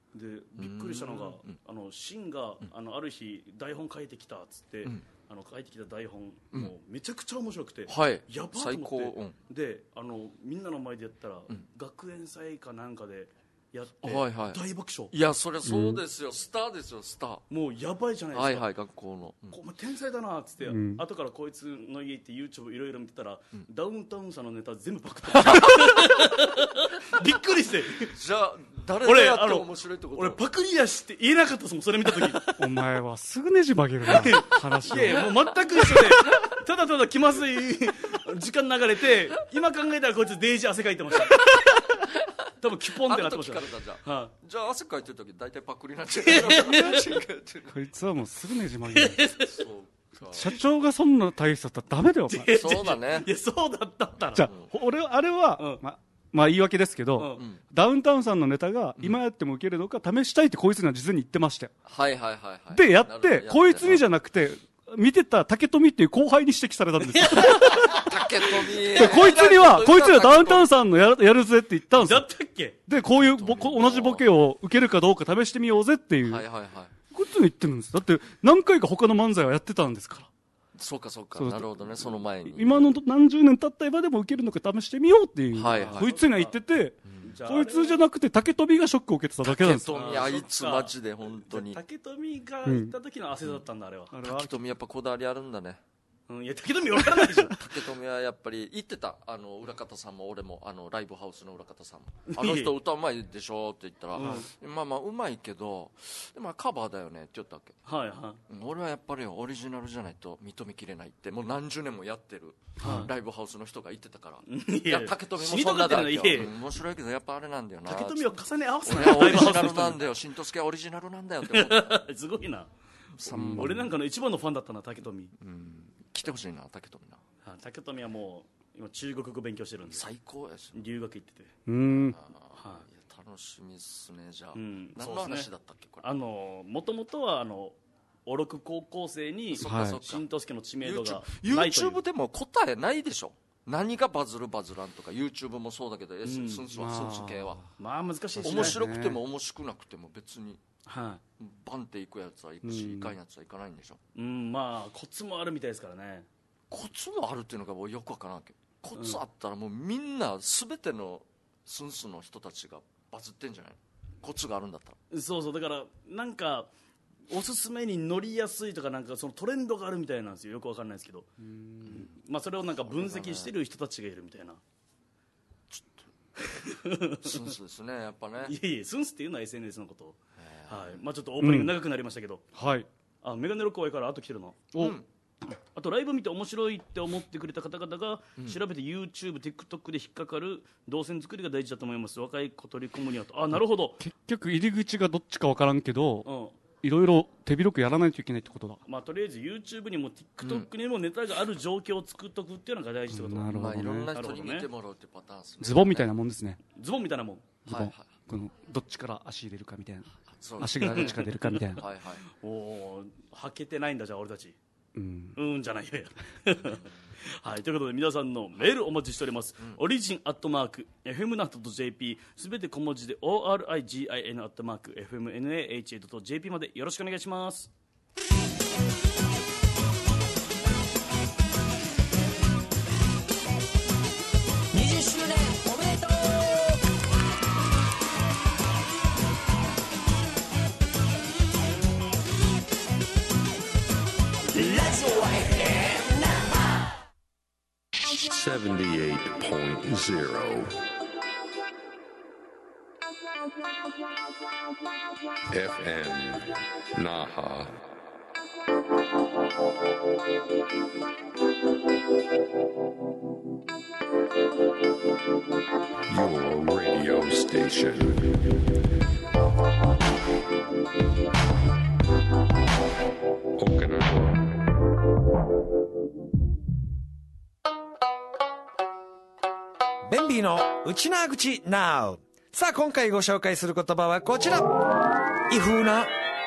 でびっくりしたのが、シンがある日台本書いてきたっつって、書いてきた台本、もうめちゃくちゃ面白くて、やばーと思って、でみんなの前でやったら、学園祭かなんかでやって、大爆笑。 いやそりゃそうですよ、スターですよ、スター。 もうやばいじゃないですか。 学校の、 お前天才だなっつって、後からこいつの家行って YouTube いろいろ見てたら、ダウンタウンさんのネタ全部パクってびっくりして。 じゃあ誰がやって面白いってこと？ 俺パクリやしって言えなかったですもん、それ見た時。 お前はすぐねじ曲げるな話を。 いやもう全く一緒で、ただただ気まずい時間流れて、今考えたらこいつデイジー汗かいてました。多分キュポンってなってました。 じゃあ汗かいてる時大体パクリになっちゃう。 こいつはもうすぐねじ曲げる。社長がそんな体質だったらダメだよ。 そうだね。 いやそうだったら。 じゃあ俺あれは、まあ言い訳ですけど、ダウンタウンさんのネタが今やっても受けるのか試したいってこいつには事前に言ってましたよ。でやってこいつにじゃなくて見てた竹富っていう後輩に指摘されたんですよ。 竹富。 こいつにはダウンタウンさんのやるぜって言ったんですよ。 だったっけ？ でこういう同じボケを受けるかどうか試してみようぜっていう。こいつに言ってるんです。だって何回か他の漫才はやってたんですから。 そうかなるほどね。その前に今の何十年経った今でも受けるのか試してみようっていう、こいつには言ってて、こいつじゃなくて竹富がショックを受けてただけなんですよ。 竹富あいつマジで本当に。 竹富が行った時の汗だったんだ、あれは。 竹富やっぱこだわりあるんだね。 いや竹富分からないでしょ。 竹富はやっぱり言ってた、裏方さんも俺もライブハウスの裏方さんも、あの人歌うまいでしょって言ったら、まあうまいけどでもカバーだよねって言ったわけ。俺はやっぱりオリジナルじゃないと認めきれないって、もう何十年もやってるライブハウスの人が言ってたから、いや竹富もそんなだよ。面白いけどやっぱあれなんだよな、 竹富を重ね合わせない。オリジナルなんだよ、新之助はオリジナルなんだよって思う。 すごいな。俺なんかの一番のファンだったな、竹富。 来てほしいな、竹富な。 竹富はもう今中国語勉強してるんで最高やし、 留学行ってて。 楽しみっすね。じゃあ何の話だったっけこれ。 もともとはおろく高校生に新之助の知名度がないという。 YouTube でも答えないでしょ。何がバズるバズらんとか YouTube もそうだけど、スンス系はまあ難しいしね。 面白くても面白くなくても別にバンっていくやつは行くし、いかんやつはいかないんでしょ。 まあコツもあるみたいですからね。 コツもあるっていうのがもうよくわからんけど、コツあったらもうみんな全てのスンスの人たちがバズってんじゃない？コツがあるんだったら。 そうだからなんかおすすめに乗りやすいとか、なんかそのトレンドがあるみたいなんですよ。よくわかんないですけど、まあそれをなんか分析してる人たちがいるみたいな。 ちょっとスンスですね、やっぱね。 いやスンスっていうのは SNS のこと。まあちょっとオープニング長くなりましたけど、メガネロ公園から後来てるの。あとライブ見て面白いって思ってくれた方々が調べて YouTube、TikTok で引っかかる動線作りが大事だと思います。若い子取り込むにはと。なるほど。 結局入り口がどっちか分からんけど、いろいろ手広くやらないといけないってことだ。 まあとりあえず YouTube にも TikTok にもネタがある状況を作っとくっていうのが大事ってこと。 なるほどね。 いろんな人に見てもらうってパターンですね。 ズボンみたいなもんですね。 ズボンみたいなもん。 このどっちから足入れるかみたいな。足がどっちから出るかみたいな。 おお、はけてないんだじゃあ俺たち。じゃないよ。はい、ということで皆さんのメールお待ちしております。origin@fmnahat.jp すべて小文字で origin@fmnahat.jp までよろしくお願いします。 20周年おめでとう。 78.0 FM Naha. Your radio station. Okinawa. ベンビーのウチナー口 Now。 さあ今回ご紹介する言葉はこちら。異風な。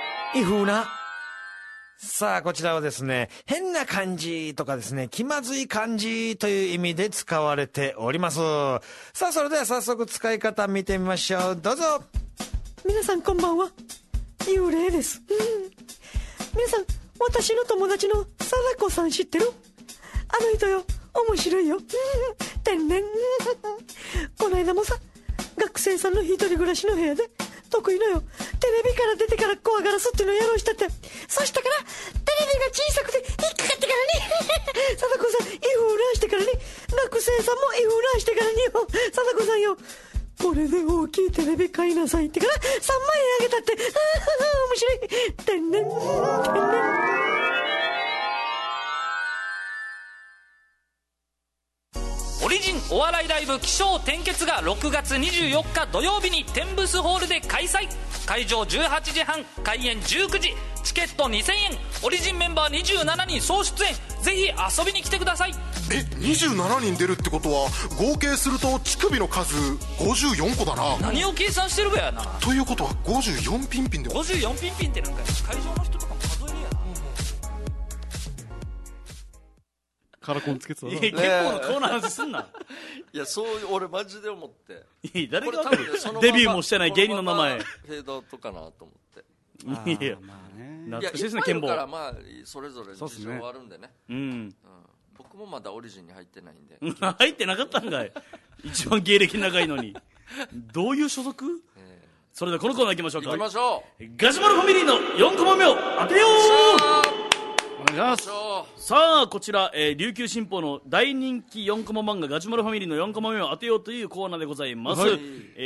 さあこちらはですね、変な感じとかですね、気まずい感じという意味で使われております。さあそれでは早速使い方見てみましょう。どうぞ。 皆さんこんばんは、幽霊です。皆さん、私の友達の貞子さん知ってる？あの人よ、面白いよ。天然。この間もさ、学生さんの一人暮らしの部屋で得意のよ、テレビから出てから怖がらすっていうのをやろうしたって、そしたからテレビが小さくて引っかかってからに貞子さんイフランしてからに、学生さんもイフランしてからによ、貞子さんよ、これで大きいテレビ買いなさいってから3万円あげたって。面白い。天然天然。 オリジンお笑いライブ起承転結が6月24日土曜日にテンブスホールで開催。会場18時半、開演19時、チケット2000円。オリジンメンバー27人総出演。ぜひ遊びに来てください。 27人出るってことは合計すると乳首の数54個だな。 何を計算してるべやな。 ということは54ピンピンで 54ピンピンってなんか会場の人とかも数えるやな。 カラコンつけてたな。 結構のコーナー話すんな。 いや、そういう俺マジで思って、 いや誰がデビューもしてない芸人の名前フェードアウトかなと思って。 いや、 まあね、 懐かしいですね。ケンボからまあそれぞれ事情あるんでね。僕もまだオリジンに入ってないんで。 入ってなかったんかい。一番芸歴長いのに。どういう所属？それではこのコーナー行きましょうか。 行きましょう。 ガジュマルファミリーの4コマ目を当てよう。お願いします。さあこちら、琉球新報の大人気4コマ漫画ガジュマルファミリーの4コマ目を当てようというコーナーでございます。はい、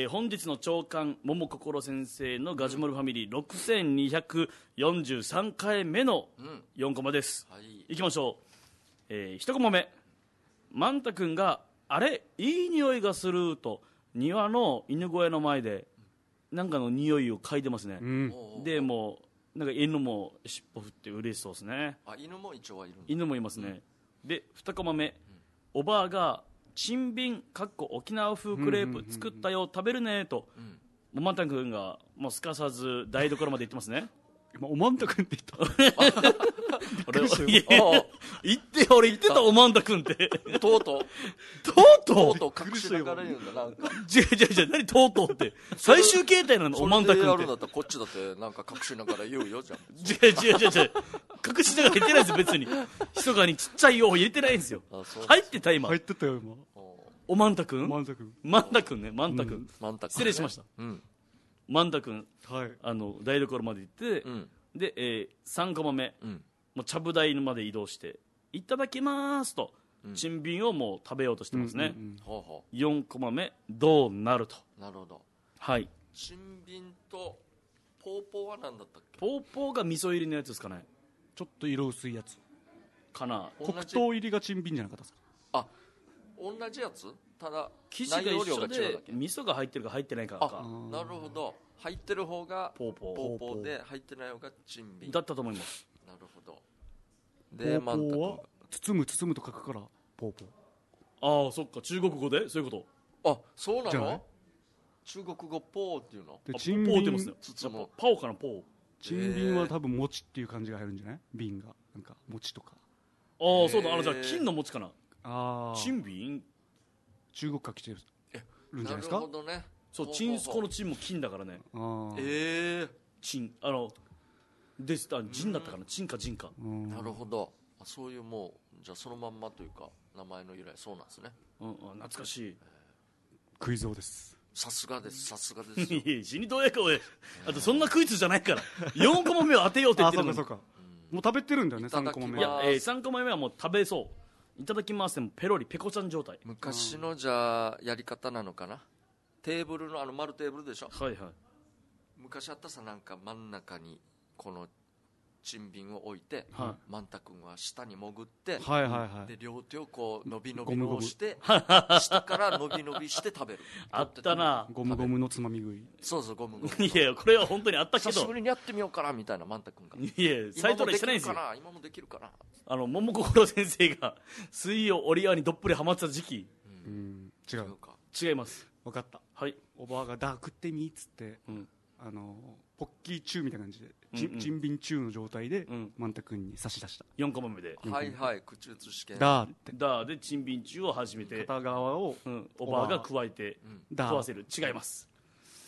本日の長官桃心先生のガジュマルファミリー6243回目の4コマです。いきましょう。1コマ目、マンタ君があれいい匂いがすると庭の犬小屋の前でなんかの匂いを嗅いでますね。でもうなんか犬も尻尾振って嬉しそうですね。 犬も一応はいるんだ。 犬もいますね。で2コマ目、おばあがチンビン沖縄風クレープ作ったよ、食べるねと、マンタ君がもうすかさず台所まで行ってますね。 今おまんたくんって言った。 俺言って俺言ってたおまんたくんって。 とうとう隠しながら言うんだなんか。 違う何とうとうって最終形態なのおまんたくんって。 それでやるんだったらこっちだってなんか隠しながら言うよじゃん。 違う隠しながら言ってないですよ別に。密かにちっちゃいよ入れてないんですよ。入ってた今。 入ってたよ今。 おまんたくん？ マンタくん。 マンタくんねマンタくん。失礼しました。マンタ君、台所まで行って、で、3コマ目、もうちゃぶ台まで移動していただきますと、チンビンをもう食べようとしてますね。4コマ目、どうなると。 なるほど。 はい。 チンビンとポーポーは何だったっけ？ ポーポーが味噌入りのやつですかね。 ちょっと色薄いやつかな。 黒糖入りがチンビンじゃなかったですか？ あ、同じやつ？ただ生地が一緒で味噌が入ってるか入ってないかか。 なるほど。入ってる方がポーポーで入ってない方がチンビンだったと思います。 なるほど。でポーポーは包むと書くからポーポー。ああそっか、中国語でそういうこと。あ、そうなの？中国語ポーっていうの。 でチンビンってますね。パオかなポー。 チンビンは多分餅っていう感じが入るんじゃない？瓶がなんか餅とか。 ああそうだ、じゃあ金の餅かな。 ああ。 チンビン中国から来てるんじゃないですか？ なるほどね。 そう、チンスコのチンも金だからね。チン、でした、ジンだったかな、チンかジンか。 なるほど。そういうもう、じゃあそのまんまというか、名前の由来、そうなんですね。 懐かしい。 クイズ王です。 さすがです、さすがです。 いや、死にどうやか、俺。あと、そんなクイズじゃないから。4コマ目を当てようって言ってるのに。 そうか。もう食べてるんだよね、3コマ目。 いや、3コマ目はもう食べそう。いただきますでもペロリ、ペコちゃん状態。 昔のじゃあ、やり方なのかな。テーブルの丸テーブルでしょ。 はいはい。 昔あったさ、なんか真ん中にこのチンビンを置いて、マンタ君は下に潜って、で両手をこう伸び伸びをして下から伸び伸びして食べる。 あったな。 ゴムゴムのつまみ食い。 そうそう、ゴムゴム。 いやこれは本当にあったけど、 久しぶりにやってみようかなみたいなマンタ君が。 いやサイトでしてないんですよ。 今もできるかな。 桃心先生が水曜オリアーにどっぷりハマってた時期。 違うか。 違います。 分かった。 はい。 おばあがダークってみっつって、ポッキーチューみたいな感じで、チンビンチューの状態でマンタ君に差し出した。 4コマ目で。 はいはい、口移し系。 ダーって。 ダーでチンビンチューを始めて、 片側をおばあが加えて食わせる。違います。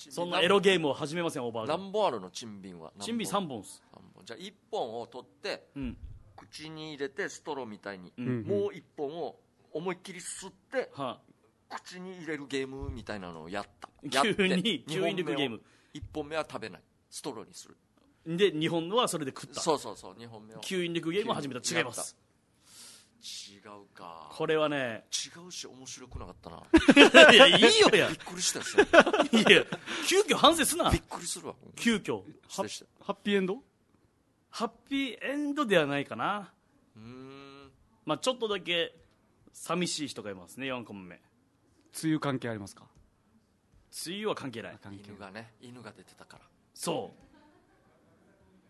そんなエロゲームを始めません。オーバーゲーム何本あるの？チンビンはチンビン3本っす。 じゃあ1本を取って、口に入れてストローみたいに、もう1本を思いっきり吸って、口に入れるゲームみたいなのをやった。 急に吸引力ゲーム。 1本目は食べない、ストローにする。 で2本はそれで食った。 そう2本目を吸引力ゲームを始めた。違います。 違うか。 これはね、 違うし面白くなかったな。 いや、いいよや。 びっくりしたよ。 いや、急遽反省すな。 びっくりするわ。 急遽ハッピーエンド？ ハッピーエンドではないかな。まあちょっとだけ寂しい人がいますね。4コマ目。 梅雨関係ありますか？ 梅雨は関係ない。 犬が出てたから。 そう、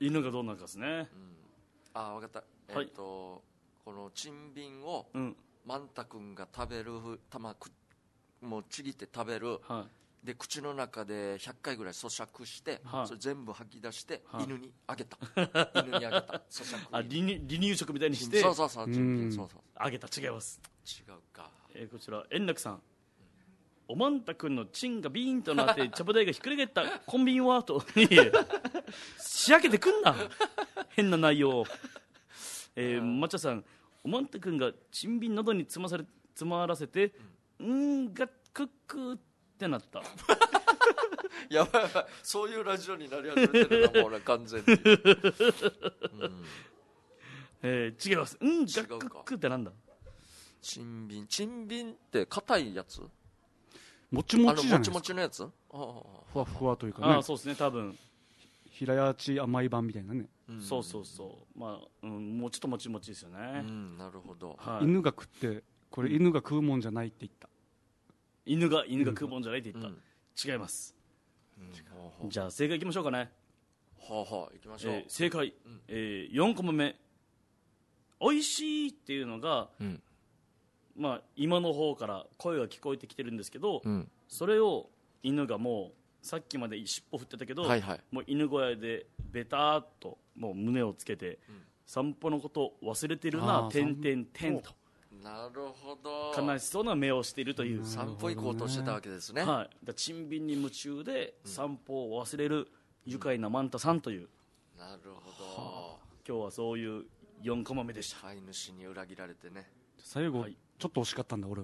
犬がどうなるかですね。 あ、分かった。このチンビンをマンタ君が食べる、もうちぎって食べる、で口の中で100回ぐらい咀嚼して、それ全部吐き出して、犬にあげた。犬にあげた。咀嚼。 あ、離乳食みたいにして。 そうチンビン、 あげた。違います。 違うか。 こちら円楽さん。おまんたくんのチンがビーンとなって茶葉台がひっくり返ったコンビニはと仕上げてくんな、変な内容。抹茶さん、おまんたくんがチンビン喉に詰まらせてがクックってなったやばい、そういうラジオになり始めてるな、もう俺完全に。 違います。がクックってなんだ？ チンビンって硬いやつ？ もちもちじゃないですか。 もちもちのやつ？ ふわふわというかね。 そうですね、多分平屋地甘い版みたいなね。 そう。まあ、もうちょっともちもちですよね。 なるほど。 犬が食って、これ犬が食うもんじゃないって言った。 犬が食うもんじゃないって言った。違います。じゃあ正解いきましょうかね。 いきましょう。 正解。4コマ目。おいしいっていうのが、まあ、今の方から声が聞こえてきてるんですけど、それを犬がもうさっきまで尻尾振ってたけど、もう犬小屋でベターっともう胸をつけて、散歩のこと忘れてるな、てんてんてんと。 なるほど。 悲しそうな目をしているという。 散歩行こうとしてたわけですね。 チンビンに夢中で散歩を忘れる愉快なマンタさんという。 なるほど。 今日はそういう4コマ目でした。 飼い主に裏切られてね。 最後、ちょっと惜しかったんだ俺も。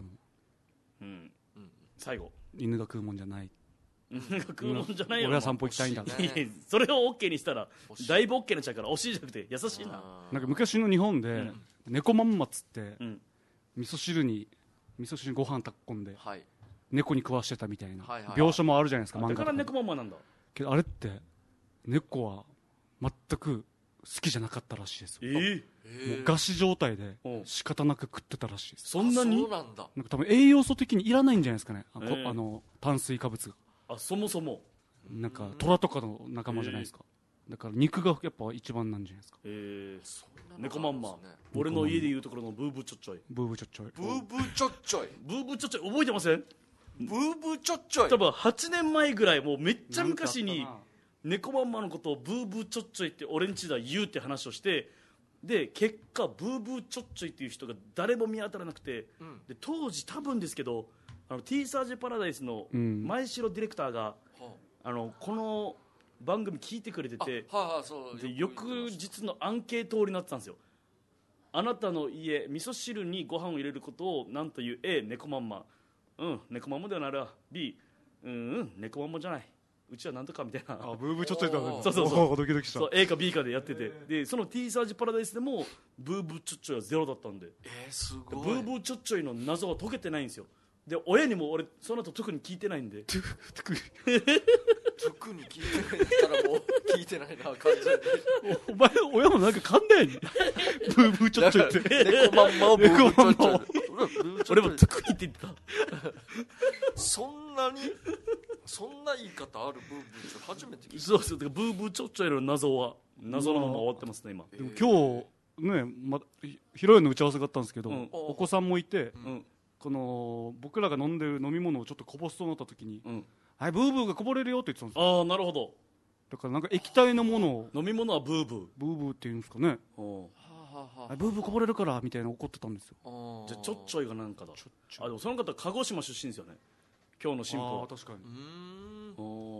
最後、 犬が食うもんじゃない。 犬が食うもんじゃないよ。 俺は散歩行きたいんだ。 それを OK にしたらだいぶ OK になっちゃうから、惜しいじゃなくて優しいな。 なんか昔の日本で猫まんまっつって味噌汁にご飯炊き込んで猫に食わしてたみたいな描写もあるじゃないですか、漫画とか。 だから猫まんまなんだけどあれって猫は全く好きじゃなかったらしいですよ。もう餓死状態で仕方なく食ってたらしいです。 そんなに？ そうなんだ。 なんか多分栄養素的にいらないんじゃないですかね、炭水化物が。 そもそもなんか虎とかの仲間じゃないですか。だから肉がやっぱ一番なんじゃないですか。 猫まんま、俺の家でいうところのブーブーちょっちょい。 ブーブーちょっちょい覚えてません？ ブーブーちょっちょい。 多分8年前ぐらい、もうめっちゃ昔に猫まんまのことをブーブーちょっちょいって俺んちでは言うって話をして、で結果ブーブーちょっちょいっていう人が誰も見当たらなくて、で当時多分ですけどT サージパラダイスの前城ディレクターが、この番組聞いてくれてて、で翌日のアンケートになってたんですよ。あなたの家味噌汁にご飯を入れることを何という？ A 猫まんま、猫まんまではなら B 猫まんまじゃない、うちはなんとかみたいな。 ブーブーちょっちょいだね。 そうドキドキした。 そう A か B かでやってて、でその T サージパラダイスでもブーブーちょっちょいはゼロだったんで、 すごい。 ブーブーちょっちょいの謎は解けてないんですよ。で親にも俺その後特に聞いてないんで特に聞いてないからもう聞いてないな完全に。 お前親もなんか噛んだよねブーブーちょっちょいって猫まんまをブーブーちょっちょい俺も特にって言ってたそんな言い方ある？ブーブーちょい初めて聞いた。 そうだからブーブーちょっちょいの謎のまま終わってますね今。 でも今日ね披露宴の打ち合わせがあったんですけど、お子さんもいて、この僕らが飲んでる飲み物をちょっとこぼしそうになった時に、はいブーブーがこぼれるよって言ってたんですよ。 なるほど。 だからなんか液体のものを飲み物はブーブーって言うんですかね。ブーブーこぼれるからみたいな怒ってたんですよ。 じゃあちょっちょいがなんかだ。でもその方鹿児島出身ですよね、今日の新婦は。 確かに。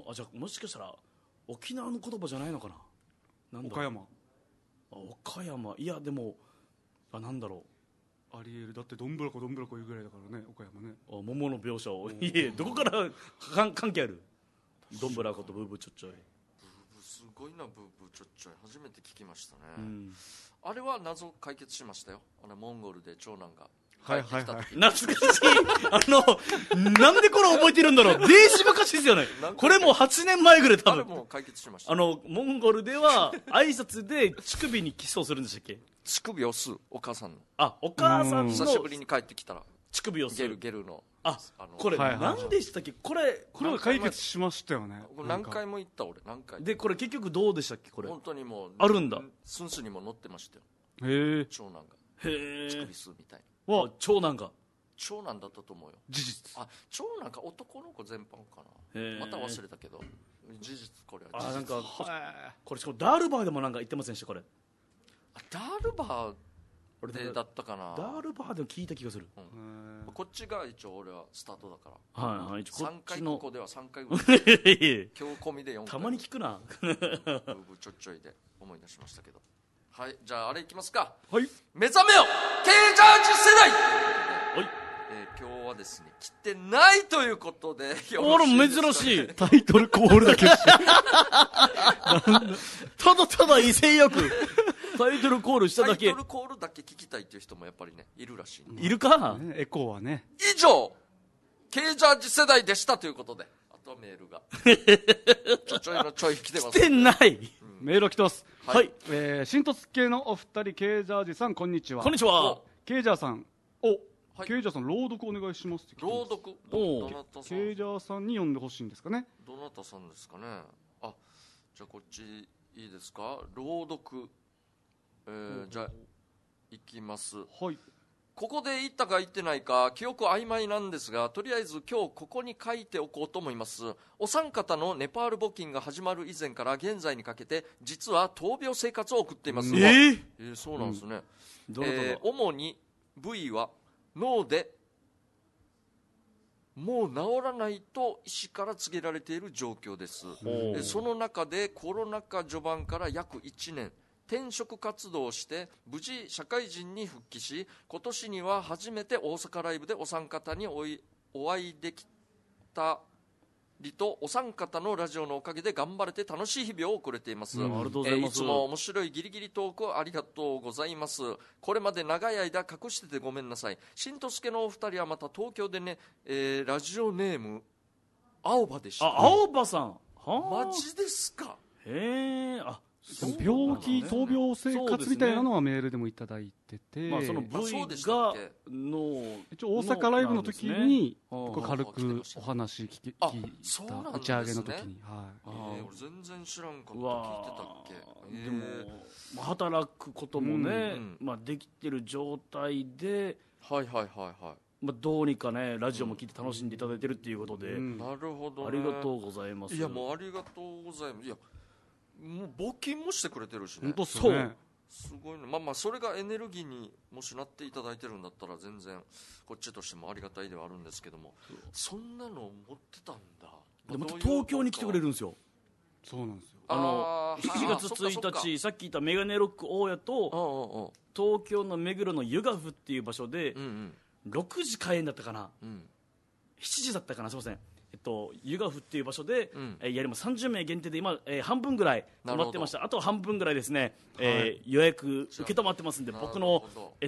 じゃあもしかしたら沖縄の言葉じゃないのかな。なんだ岡山。 岡山、いやでもなんだろう、ありえる。だってどんぶらこどんぶらこいうぐらいだからね、岡山ね。 桃の描写をいえどこから関係ある。どんぶらことブーブーちょっちょい。ブーブーすごいな、ブーブーちょっちょい初めて聞きましたね、あれは謎解決しましたよ。モンゴルで長男がはいはいはい、 懐かしいなんでこれ覚えてるんだろう。デージ昔ですよね。これもう8年前ぐらい多分。 あれもう解決しました。 モンゴルでは挨拶で乳首にキスをするんでしたっけ。 乳首を吸う、お母さんの。 お母さんの久しぶりに帰ってきたら乳首を吸う。 ゲルの。 これ何でしたっけ。これは解決しましたよね。 何回も言った俺、何回で。これ結局どうでしたっけ。これ本当にもうあるんだ。 スンスにも載ってましたよ。 へえ。 長男がへえ。 乳首吸うみたいな。長男が長男だったと思うよ。 事実。 長男か男の子全般かな。また忘れたけど事実。これは事実。 なんかこれしかもダールバーでもなんか言ってませんでしたこれ。 ダールバーでだったかな。 ダールバーでも聞いた気がする。 こっちが一応俺はスタートだから。 はいはい。 3回ここでは3回ぐらい。今日込みで4回。 たまに聞くな。 ブーブーちょっちょいで思い出しましたけど。はい、じゃああれいきますか。 はい。 目覚めよ K ジャージ世代。 はい。 今日はですね来てないということで。 珍しい。 タイトルコールだけ。 ただただ威勢よくタイトルコールしただけ。 タイトルコールだけ聞きたいっていう人もやっぱりねいるらしい。 いるか。 エコーはね。 以上 K ジャージ世代でしたということで。あとはメールがちょいのちょい来てます。 来てない。 メール来てます。 はい。 新突系のお二人、K ジャージさんこんにちは。 こんにちは。 K ジャーさん。K ジャーさん朗読お願いしますって。 朗読。 どなたさん。K ジャーさんに読んでほしいんですかね。 どなたさんですかね。じゃあこっちいいですか。朗読。じゃあいきます。 はい。 ここで言ったか言ってないか記憶曖昧なんですが、とりあえず今日ここに書いておこうと思います。お三方のネパール募金が始まる以前から現在にかけて実は闘病生活を送っています。そうなんですね。主に部位は脳でもう治らないと医師から告げられている状況です。その中でコロナ禍序盤から約1年転職活動をして無事社会人に復帰し、今年には初めて大阪ライブでお三方にお会いできたりと、お三方のラジオのおかげで頑張れて楽しい日々を送れています。いつも面白いギリギリトークをありがとうございます。これまで長い間隠しててごめんなさい。しんとすけのお二人はまた東京でね、ラジオネーム青葉でした。 青葉さん。 マジですか。 へえ。 病気、闘病生活みたいなのはメールでもいただいてて、 その部位が一応大阪ライブの時に軽くお話聞いた打ち上げの時に。 俺全然知らんかった。聞いてたっけ。 でも働くこともねできてる状態で、どうにかねラジオも聞いて楽しんでいただいてるっていうことで、 なるほど、 ありがとうございます。 いやもうありがとうございます。いやもう募金もしてくれてるしね。 本当そう。 すごいね。それがエネルギーにもしなっていただいてるんだったら全然こっちとしてもありがたいではあるんですけども、そんなの持ってたんだ。 でまた東京に来てくれるんですよ。 そうなんですよ。 7月1日さっき言ったメガネロック大家と東京の目黒の湯河府っていう場所で6時開演だったかな、7時だったかな、すいません。湯河府っていう場所で、やります。30名限定で今、半分ぐらい埋まってました。あと半分ぐらいですね、予約受け止まってますんで、僕の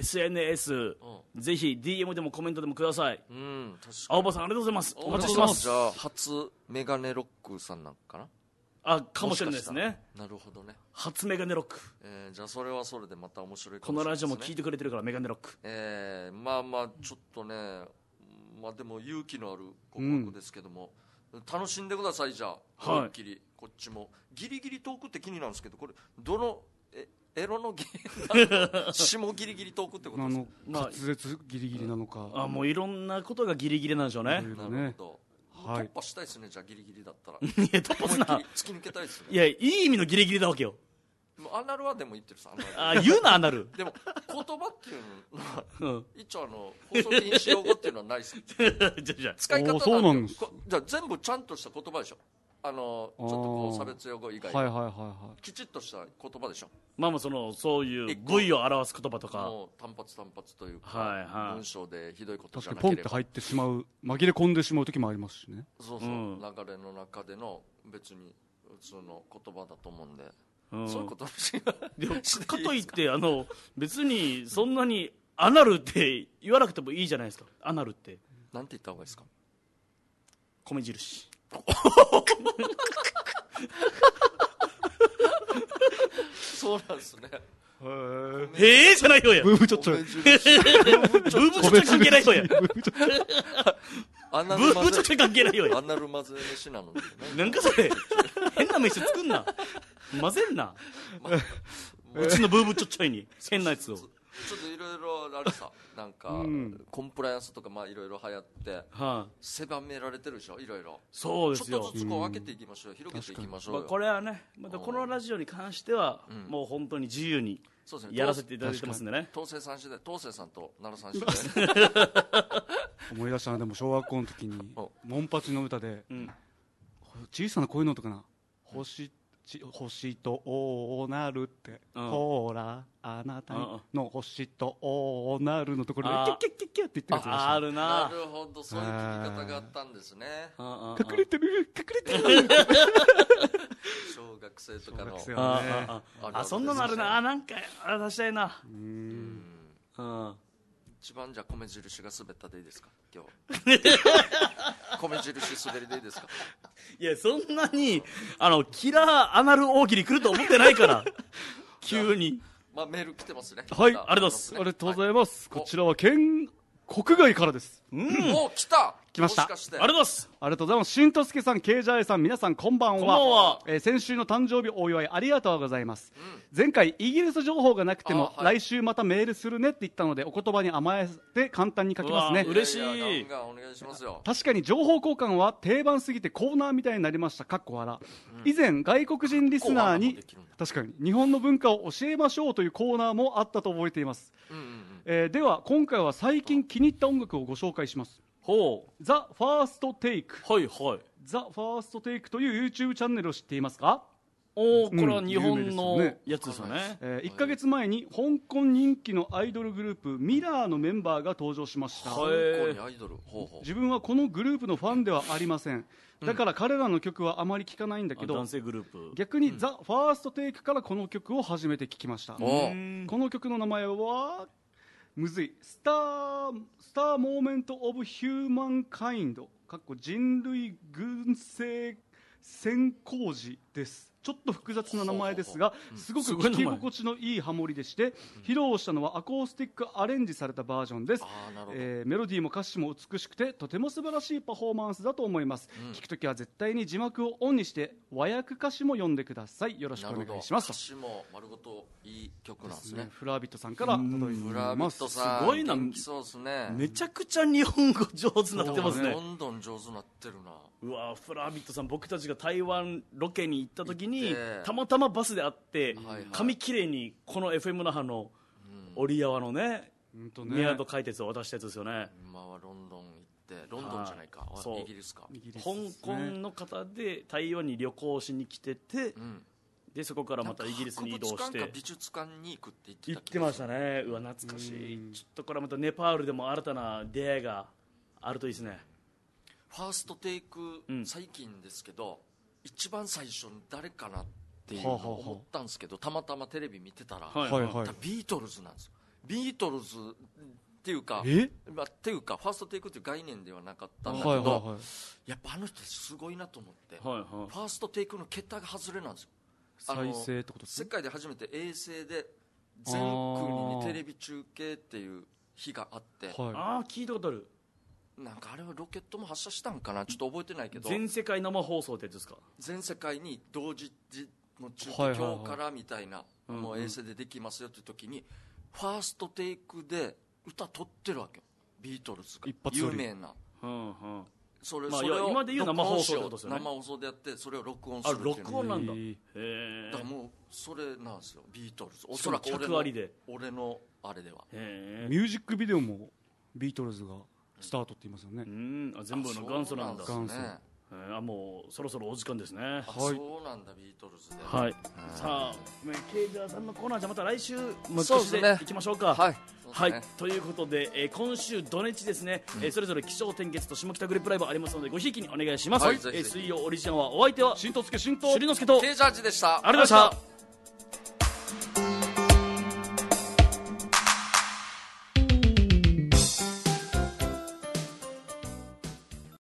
SNS ぜひ DM でもコメントでもください。青葉さんありがとうございます。お待ちしてます。 じゃあ初メガネロックさんなんかな。 かもしれないですね。 なるほどね。 初メガネロック。 じゃあそれはそれでまた面白いかこもしれないですね。 のラジオも聞いてくれてるからメガネロック。 ちょっとね、でも勇気のある告白ですけども、楽しんでください。じゃあ思いっきりこっちもギリギリトークって気になるんですけど、これどのエロの下ギリギリトークってことですか。 滑舌ギリギリなのか。 もういろんなことがギリギリなんでしょうね。 なるほど。突破したいですね。じゃあギリギリだったら。 いや突破すな。 突き抜けたいですね。 いやいい意味のギリギリだわけよ。 アナルはでも言ってるさ。 言うなアナル。 でも言葉っていうのは一応放送禁止用語っていうのはないです。 じゃ使い方そうなんです。 じゃあ全部ちゃんとした言葉でしょ。 ちょっとこう差別用語以外きちっとした言葉でしょ。 まあそういう部位を表す言葉とかもう単発というか、文章でひどいことじゃなければ確かにポンって入ってしまう、紛れ込んでしまう時もありますしね。 そう、流れの中での別に普通の言葉だと思うんで、そういうことでもかといって別にそんなにアナルって言わなくてもいいじゃないですか。アナルってなんて言った方がいいですか。 米印そうなんですね。 へえじゃないよや。 ブーブチョッチョイ。 ブーブチョッチョイ関係ないよや。ブーブチョッチョイ関係ないよや。 アナル混ぜ飯なのにね。 なんかそれ変な飯作んな。混ぜんな。うちのブーブチョッチョイに変なやつを。 ちょっといろいろあるさ、なんか、コンプライアンスとかいろいろ流行って、狭められてるでしょ、いろいろ。 そうですよ。 ちょっとずつこう分けていきましょう、広げていきましょうよ。 これはね、またこのラジオに関しては、もう本当に自由にやらせていただいてますんでね。 東西さん次第、東西さんと奈良さん次第。 思い出したな。でも小学校の時にモンパチの歌で、小さな恋の音かな、星とおなるって、ほらあなたの星とおなるのところでキャッキャッキャッキャッって言ってるやつでした。 あるな。 なるほど、そういう聞き方があったんですね。 隠れてる小学生とかのそんなのあるな。なんか出したいな。 一番じゃあ米印が滑ったでいいですか今日。米印滑りでいいですか。 いや、そんなにキラーアナル大喜利来ると思ってないから急に。 メール来てますね。 はい、 ありがとうございます。 ありがとうございます。こちらは国外からです。 お、来た。 来ました。 ありがとうございます。 ありがとうございます。しんとすけさん、ケイジャーエさん、皆さんこんばんは。先週の誕生日お祝いありがとうございます。前回イギリス情報がなくても、来週またメールするねって言ったので、お言葉に甘えて簡単に書きますね。 嬉しい。 お願いしますよ。 確かに情報交換は定番すぎてコーナーみたいになりました。かっこ笑。以前外国人リスナーに確かに日本の文化を教えましょうというコーナーもあったと覚えています。では今回は最近気に入った音楽をご紹介します。ザ・ファーストテイク。ザ・ファーストテイクという YouTube チャンネルを知っていますか。 これは日本のやつですよね。 1ヶ月前に香港人気のアイドルグループミラーのメンバーが登場しました。自分はこのグループのファンではありません。だから彼らの曲はあまり聴かないんだけど、 男性グループ。 逆にザ・ファーストテイクからこの曲を初めて聴きました。この曲の名前はむずい。スターモーメントオブヒューマンカインド人類群生先行時です。ちょっと複雑な名前ですが、すごく聴き心地のいいハモリでして、披露したのはアコースティックアレンジされたバージョンです。メロディーも歌詞も美しくてとても素晴らしいパフォーマンスだと思います。聴くときは絶対に字幕をオンにして和訳歌詞も読んでください。よろしくお願いします。 歌詞も丸ごといい曲なんですね。 フラービットさんから届いてます。 すごいな。そうですね。 めちゃくちゃ日本語上手になってますね。 どんどん上手になってるな。 うわ、フラービットさん、僕たちが台湾ロケに行った時にたまたまバスで会って、紙きれいにこの FM 那覇の折り合わのね、宮戸海鉄を渡したやつですよね。 今はロンドン行って、ロンドンじゃないか、イギリスか。 香港の方で台湾に旅行しに来てて、でそこからまたイギリスに移動して美術館に行くって言ってましたね。うわ、懐かしい。ちょっとこれまたネパールでも新たな出会いがあるといいですね。 ファーストテイク、最近ですけど、一番最初に誰かなっていうのを思ったんですけど、たまたまテレビ見てたら、ビートルズなんですよ。ビートルズっていうか、ファーストテイクっていう概念ではなかったんだけど、やっぱあの人すごいなと思って、ファーストテイクの桁が外れなんですよ。 再生ってことですね。世界で初めて衛星で全国にテレビ中継っていう日があって、 聞いたことある。 なんかあれはロケットも発射したんかな、ちょっと覚えてないけど、 全世界生放送ってやつですか。 全世界に同時の中継、今日からみたいな、もう衛星でできますよっていう時に、ファーストテイクで歌撮ってるわけよ、ビートルズが有名な。それを今で言う生放送ってことですよね。 生放送でやって、それを録音するっていう。 録音なんだ。 だからもうそれなんですよ、ビートルズ。 おそらく俺のあれでは。 ミュージックビデオもビートルズがスタートって言いますよね。 全部の元祖なんだ。 元祖。 もうそろそろお時間ですね。 はい、そうなんだ、ビートルズで。 はい、さあケイジャーさんのコーナー、じゃまた来週も少しでいきましょうか。はいはい、ということで、今週土日ですね、それぞれ起承転結と下北グループライブありますのでごひいきにお願いします。はい、水曜オリジナルはお相手は新藤助新藤朱里之助とケイジャージでした。 ありがとうございました。